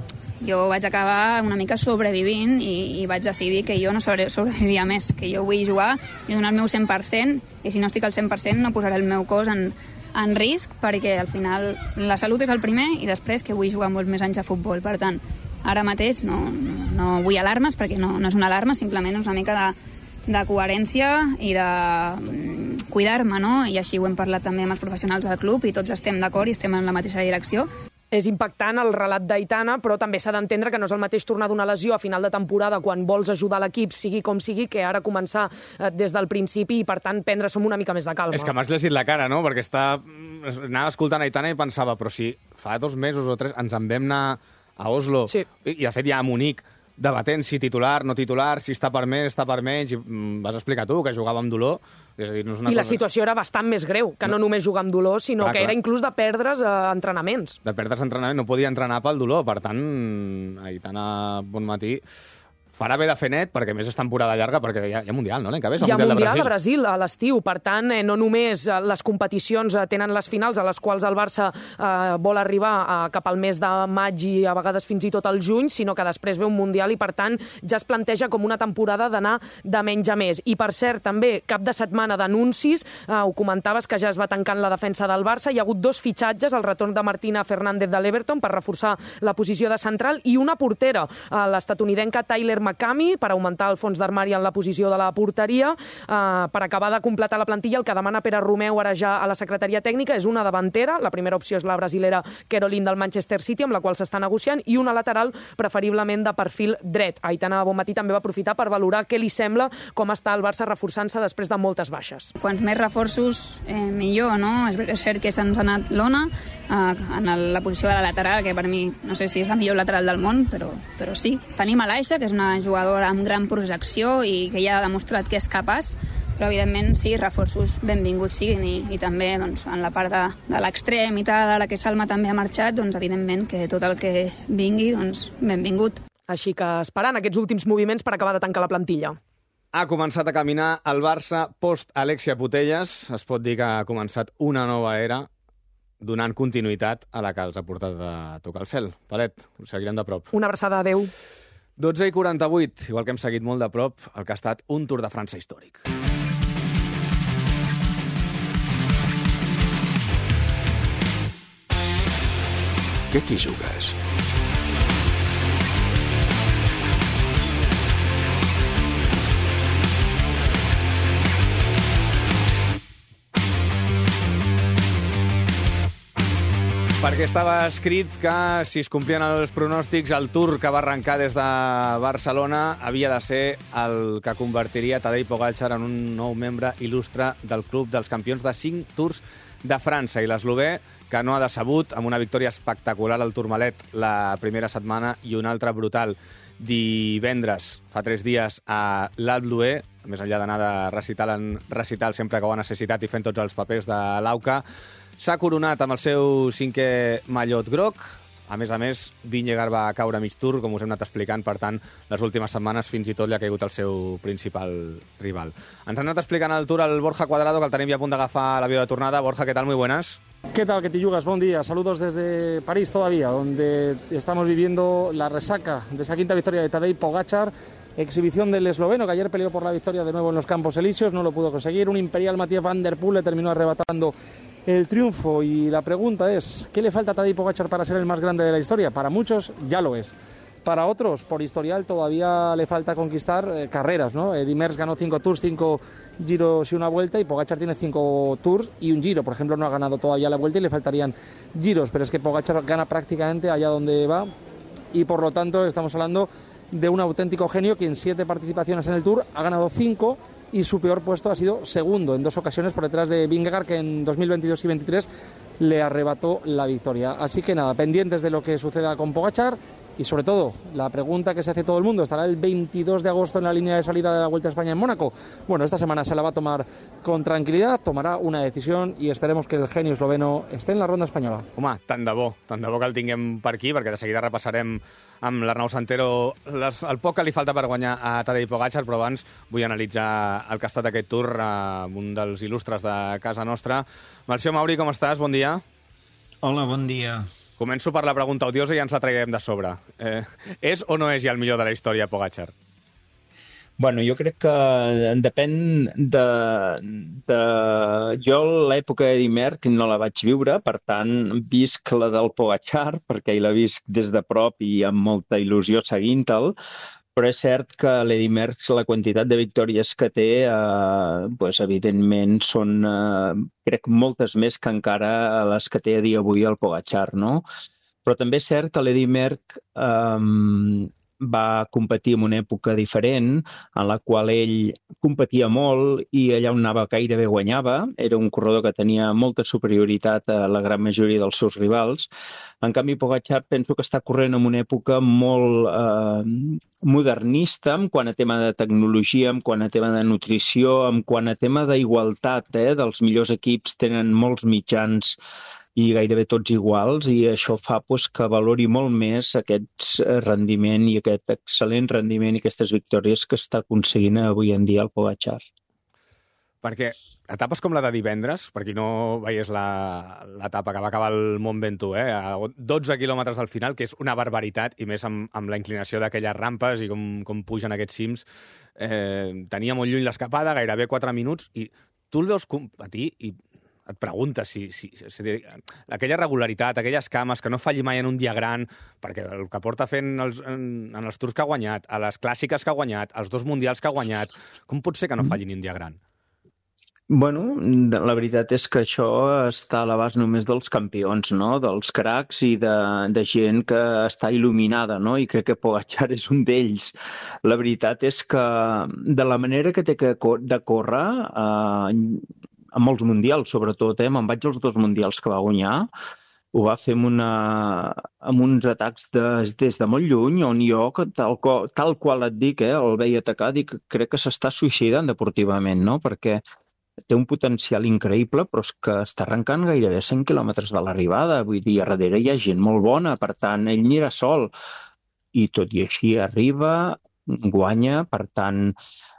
jo vaig acabar una mica sobrevivint i vaig decidir que jo no sobreviviria més, que jo vull jugar i donar el meu 100%, i si no estic al 100% no posaré el meu cos en risc, perquè al final la salut és el primer i després que vull jugar molts més anys a futbol. Per tant, ara mateix no vull alarmes, perquè no és una alarma, simplement és una mica de coherència i de cuidar-me, no? I així ho hem parlat també amb els professionals del club i tots estem d'acord i estem en la mateixa direcció. És impactant el relat d'Aitana, però també s'ha d'entendre que no és el mateix tornar d'una lesió a final de temporada quan vols ajudar l'equip, sigui com sigui, que ara començar des del principi i, per tant, prendre-s'ho amb una mica més de calma. És que m'has llegit la cara, no? Perquè anava escoltant Aitana i pensava, però si fa 2 mesos o 3 ens en vam anar a Oslo, i de fet ja a Munic, debatent si titular, no titular, si està per més, està per menys, i vas explicar tu que jugava amb dolor. És a dir, no és una I la situació era bastant més greu, que no només jugar amb dolor, sinó que era inclús de perdre's entrenaments. De perdre's entrenament, no podia entrenar pel dolor, per tant, Aitana Bonmatí farà bé de fer net, perquè més és temporada llarga, perquè hi ha Mundial, no? L'any que ve és el Hi ha Mundial de Brasil a l'estiu, per tant, no només les competicions tenen les finals a les quals el Barça vol arribar cap al mes de maig i a vegades fins i tot al juny, sinó que després ve un Mundial i, per tant, ja es planteja com una temporada d'anar de menys a més. I, per cert, també, cap de setmana d'anuncis, ho comentaves que ja es va tancant la defensa del Barça, hi ha hagut 2 fitxatges, el retorn de Martina Fernández de l'Everton per reforçar la posició de central i una portera, l'estatunidenca Tyler McCamey, per augmentar el fons d'armari en la posició de la porteria. Per acabar de completar la plantilla, el que demana Pere Romeu ara ja a la secretaria tècnica és una davantera, la primera opció és la brasilera Caroline del Manchester City, amb la qual s'està negociant, i una lateral, preferiblement de perfil dret. Aitana Bonmatí també va aprofitar per valorar què li sembla com està el Barça reforçant-se després de moltes baixes. Quants més reforços, millor, no? És cert que se'ns ha anat l'Ona en la posició de la lateral, que per mi no sé si és la millor lateral del món, però sí. Tenim a l'Aixa, que és una jugadora amb gran projecció i que ja ha demostrat que és capaç, però evidentment sí, reforços benvinguts siguin i també doncs, en la part de l'extrem i tal, ara que Salma també ha marxat, doncs evidentment que tot el que vingui, doncs benvingut. Així que esperant aquests últims moviments per acabar de tancar la plantilla. Ha començat a caminar el Barça post-Alexia Putellas. Es pot dir que ha començat una nova era donant continuïtat a la que els ha portat a tocar el cel. Palet, us seguirem de prop. Una abraçada, adeu. 12:48, igual que hem seguit molt de prop el que ha estat un Tour de França històric. Què t'hi jugues? Perquè estava escrit que, si es complien els pronòstics, el Tour que va arrencar des de Barcelona havia de ser el que convertiria Tadej Pogačar en un nou membre il·lustre del Club dels Campions de 5 Tours de França. I l'eslovè, que no ha decebut, amb una victòria espectacular al Tourmalet la primera setmana i una altra brutal divendres, fa 3 dies, a l'Alpe d'Huez, més enllà d'anar de recital en recital sempre que ho ha necessitat i fent tots els papers de l'AUCA, s'ha coronat amb el seu 5è mallot groc. A més, Vingegaard va caure a mig Tour, com us hem anat explicant, per tant, les últimes setmanes fins i tot li ha caigut el seu principal rival. Ens ha anat explicant el Tour el Borja Cuadrado, que el tenim ja a punt d'agafar l'avió de tornada. Borja, ¿qué tal? Muy buenas. ¿Qué tal, que te yugas? Buen día. Saludos desde París todavía, donde estamos viviendo la resaca de esa 5ª victoria de Tadej Pogačar. Exhibición del esloveno, que ayer peleó por la victoria de nuevo en los Campos Elíseos, no lo pudo conseguir. Un imperial Mathieu van der Poel le terminó arrebatando el triunfo. Y la pregunta es, ¿qué le falta a Tadej Pogačar para ser el más grande de la historia? Para muchos ya lo es. Para otros, por historial, todavía le falta conquistar carreras, ¿no? Eddy Merckx ganó 5 Tours, 5 Giros y una Vuelta, y Pogačar tiene 5 Tours y un Giro. Por ejemplo, no ha ganado todavía la Vuelta y le faltarían Giros, pero es que Pogačar gana prácticamente allá donde va, y por lo tanto estamos hablando de un auténtico genio que en 7 participaciones en el Tour ha ganado 5, y su peor puesto ha sido segundo en 2 ocasiones por detrás de Vingegaard, que en 2022 y 2023 le arrebató la victoria. Así que nada, pendientes de lo que suceda con Pogačar. Y sobre todo, la pregunta que se hace todo el mundo, ¿estará el 22 de agosto en la línea de salida de la Vuelta a España en Mónaco? Bueno, esta semana se la va a tomar con tranquilidad, tomarà una decisión i esperemos que el genio esloveno esté en la ronda espanyola. Home, tant de bo que el tinguem per aquí, perquè de seguida repassarem amb l'Arnau Santero el poc que li falta per guanyar a Tadej Pogačar, però abans vull analitzar el que ha estat aquest Tour amb un dels il·lustres de casa nostra. Melcior Mauri, com estàs? Bon dia. Hola, bon dia. Començo per la pregunta odiosa i ja ens la traguem de sobre. És o no és ja el millor de la història, Pogačar? Bueno, jo crec que depèn de... Jo l'època d'Eddy Merckx no la vaig viure, per tant, visc la del Pogačar, perquè la visc des de prop i amb molta il·lusió seguint-el, però és cert que l'Eddy Merckx, la quantitat de victòries que té, evidentment són, crec, moltes més que encara les que té a dia avui el Pogačar, no? Però també és cert que l'Eddy Merckx va competir en una època diferent, en la qual ell competia molt i allà on anava gairebé guanyava. Era un corredor que tenia molta superioritat a la gran majoria dels seus rivals. En canvi, Pogačar penso que està corrent en una època molt modernista en quant a tema de tecnologia, en quant a tema de nutrició, en quant a tema d'igualtat, dels millors equips tenen molts mitjans i gairebé tots iguals, i això fa que valori molt més aquest rendiment i aquest excel·lent rendiment i aquestes victòries que està aconseguint avui en dia el Pogačar. Perquè etapes com la de divendres, per qui no veiés l'etapa que va acabar el Mont Ventoux, a 12 quilòmetres del final, que és una barbaritat, i més amb la inclinació d'aquelles rampes i com pugen aquests cims, tenia molt lluny l'escapada, gairebé 4 minuts, i tu el veus competir i et preguntes si aquella regularitat, aquelles cames, que no falli mai en un dia gran, perquè el que porta fent en els Tours que ha guanyat, a les clàssiques que ha guanyat, als 2 mundials que ha guanyat, com pot ser que no falli ni un dia gran? Bueno, la veritat és que això està a l'abast només dels campions, no? Dels cracs i de gent que està il·luminada, no? I crec que Pogačar és un d'ells. La veritat és que de la manera que té de córrer, a molts mundials, sobretot, me'n vaig als 2 mundials que va guanyar, ho va fer amb uns atacs des de molt lluny, on jo, tal qual et dic, el veia atacar, crec que s'està suïcidant deportivament, no? Perquè té un potencial increïble, però és que està arrencant gairebé 100 quilòmetres de l'arribada, vull dir, a darrere hi ha gent molt bona, per tant, ell n'hi era sol, i tot i així arriba, guanya, per tant,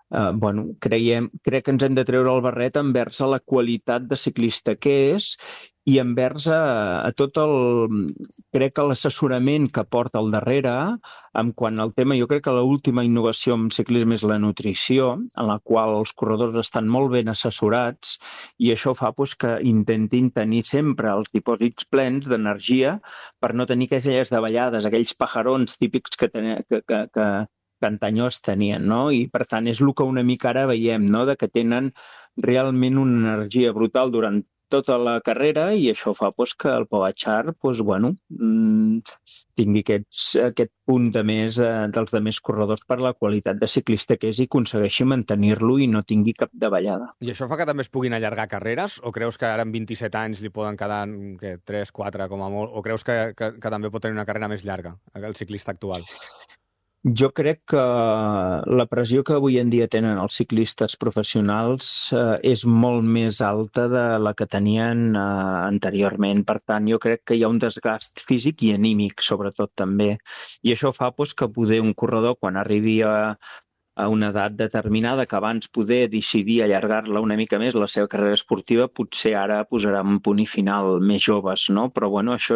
crec que ens hem de treure el barret envers a la qualitat de ciclista que és i envers a tot crec que l'assessorament que porta al darrere en quant al tema. Jo crec que l'última innovació en ciclisme és la nutrició, en la qual els corredors estan molt ben assessorats, i això fa que intentin tenir sempre els dipòsits plens d'energia per no tenir aquelles davallades, aquells pajarons típics que antany es tenien, no? I per tant és el que una mica ara veiem, no? De que tenen realment una energia brutal durant tota la carrera, i això fa que el Pogačar tingui aquest punt de més dels demés corredors per la qualitat de ciclista que és i aconsegueixi mantenir-lo i no tingui cap davallada. I això fa que també es puguin allargar carreres? O creus que ara amb 27 anys li poden quedar 3, 4 com a molt? O creus que també pot tenir una carrera més llarga, el ciclista actual? Jo crec que la pressió que avui en dia tenen els ciclistes professionals és molt més alta de la que tenien anteriorment. Per tant, jo crec que hi ha un desgast físic i anímic, sobretot, també. I això fa que poder un corredor, quan arribi a una edat determinada, que abans poder decidir allargar-la una mica més, la seva carrera esportiva, potser ara posarà un punt i final més joves, no? Però, això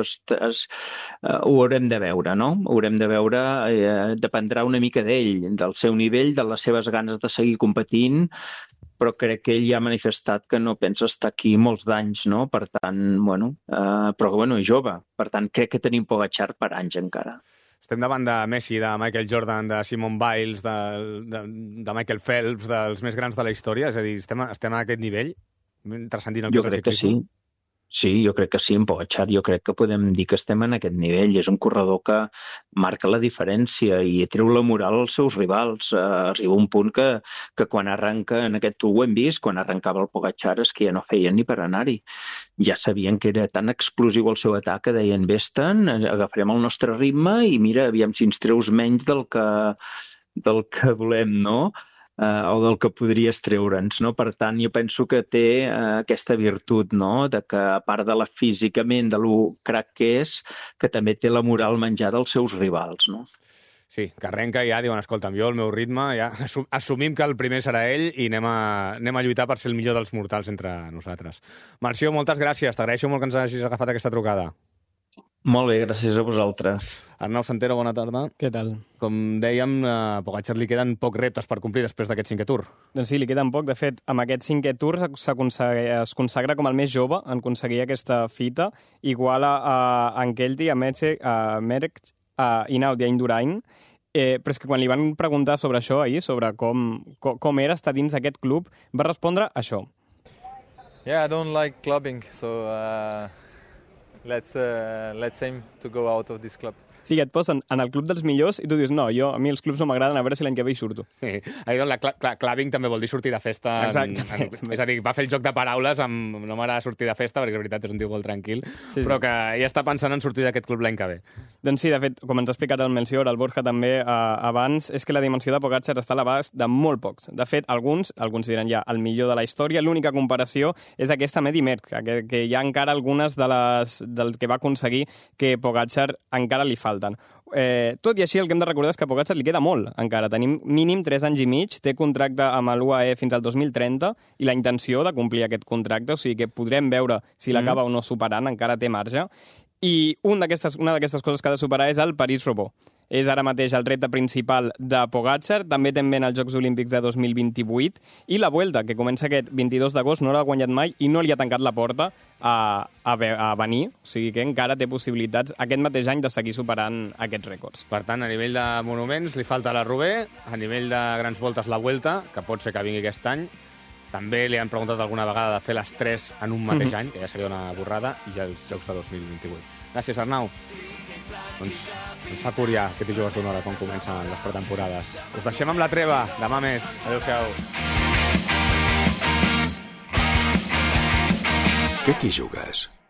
ho haurem de veure, no? Ho haurem de veure, dependrà una mica d'ell, del seu nivell, de les seves ganes de seguir competint, però crec que ell ja ha manifestat que no pensa estar aquí molts d'anys, no? Per tant, però és jove. Per tant, crec que tenim Pogačar per anys encara. Estem davant de Messi, de Michael Jordan, de Simone Biles, de Michael Phelps, dels més grans de la història? És a dir, estem a aquest nivell? Transcendint el que és el ciclisme? Sí, jo crec que sí, en Pogačar. Jo crec que podem dir que estem en aquest nivell. És un corredor que marca la diferència i treu la moral als seus rivals. Arriba un punt que quan arrenca, en aquest ho hem vist, quan arrencava el Pogačar és que ja no feien ni per anar-hi. Ja sabien que era tan explosiu el seu atac que deien, vés-te'n, agafarem el nostre ritme i mira, aviam si ens treus menys del que volem, no? O del que podries treure'ns, no? Per tant, jo penso que té aquesta virtut, no? De que, a part de la físicament, de lo crac que és, que també té la moral menjada als seus rivals, no? Sí, que arrenca i ja diuen, escolta'm, jo el meu ritme, ja assumim que el primer serà ell i anem a lluitar per ser el millor dels mortals entre nosaltres. Marció, moltes gràcies, t'agraeixo molt que ens hagis agafat aquesta trucada. Molt bé, gràcies a vosaltres. Arnau Santero, bona tarda. Què tal? Com dèiem, a Pogačar li queden pocs reptes per complir després d'aquest 5è Tour. Doncs sí, li queden poc. De fet, amb aquest 5è Tour es consagra com el més jove en aconseguir aquesta fita, igual a Ankelty, a Merckx, a Hinault i a Indurain. Però és que quan li van preguntar sobre això ahir, sobre com era estar dins d'aquest club, va respondre això. Yeah, I don't like clubbing, so let's aim to go out of this club. Sí, et posen en el club dels millors i tu dius, no, a mi els clubs no m'agraden, a veure si l'any que ve hi surto. Sí, clubbing també vol dir sortir de festa. És a dir, va fer el joc de paraules amb no m'agrada sortir de festa, perquè és veritat, és un tio molt tranquil, però que ja està pensant en sortir d'aquest club l'any que ve. Doncs sí, de fet, com ens ha explicat el Melcior, el Borja també abans, és que la dimensió de Pogačar està a l'abast de molt pocs. De fet, alguns diran ja el millor de la història, l'única comparació és aquesta amb Eddy Merckx, que hi ha encara algunes del que va aconseguir que Pogačar encara li falten. Tot i així, el que hem de recordar és que a Pogačar li queda molt encara. Tenim mínim 3 anys i mig, té contracte amb l'UAE fins al 2030 i la intenció de complir aquest contracte, o sigui que podrem veure si l'acaba o no superant, encara té marge. I una d'aquestes coses que ha de superar és el París-Roubaix. És ara mateix el repte principal de Pogačar, també també en els Jocs Olímpics de 2028, i la Vuelta, que comença aquest 22 d'agost, no l'ha guanyat mai i no li ha tancat la porta a venir, o sigui que encara té possibilitats aquest mateix any de seguir superant aquests rècords. Per tant, a nivell de monuments li falta la Roubaix, a nivell de grans voltes la Vuelta, que pot ser que vingui aquest any. També li han preguntat alguna vegada de fer les 3 en un mateix any, que ja seria una borrada, i els Jocs de 2028. Gràcies, Arnau. Doncs ens fa curiar que t'hi jugues d'una hora quan comencen les pretemporades. Us deixem amb la treva. Demà més. Adéu-siau. ¿Qué t'hi jugues?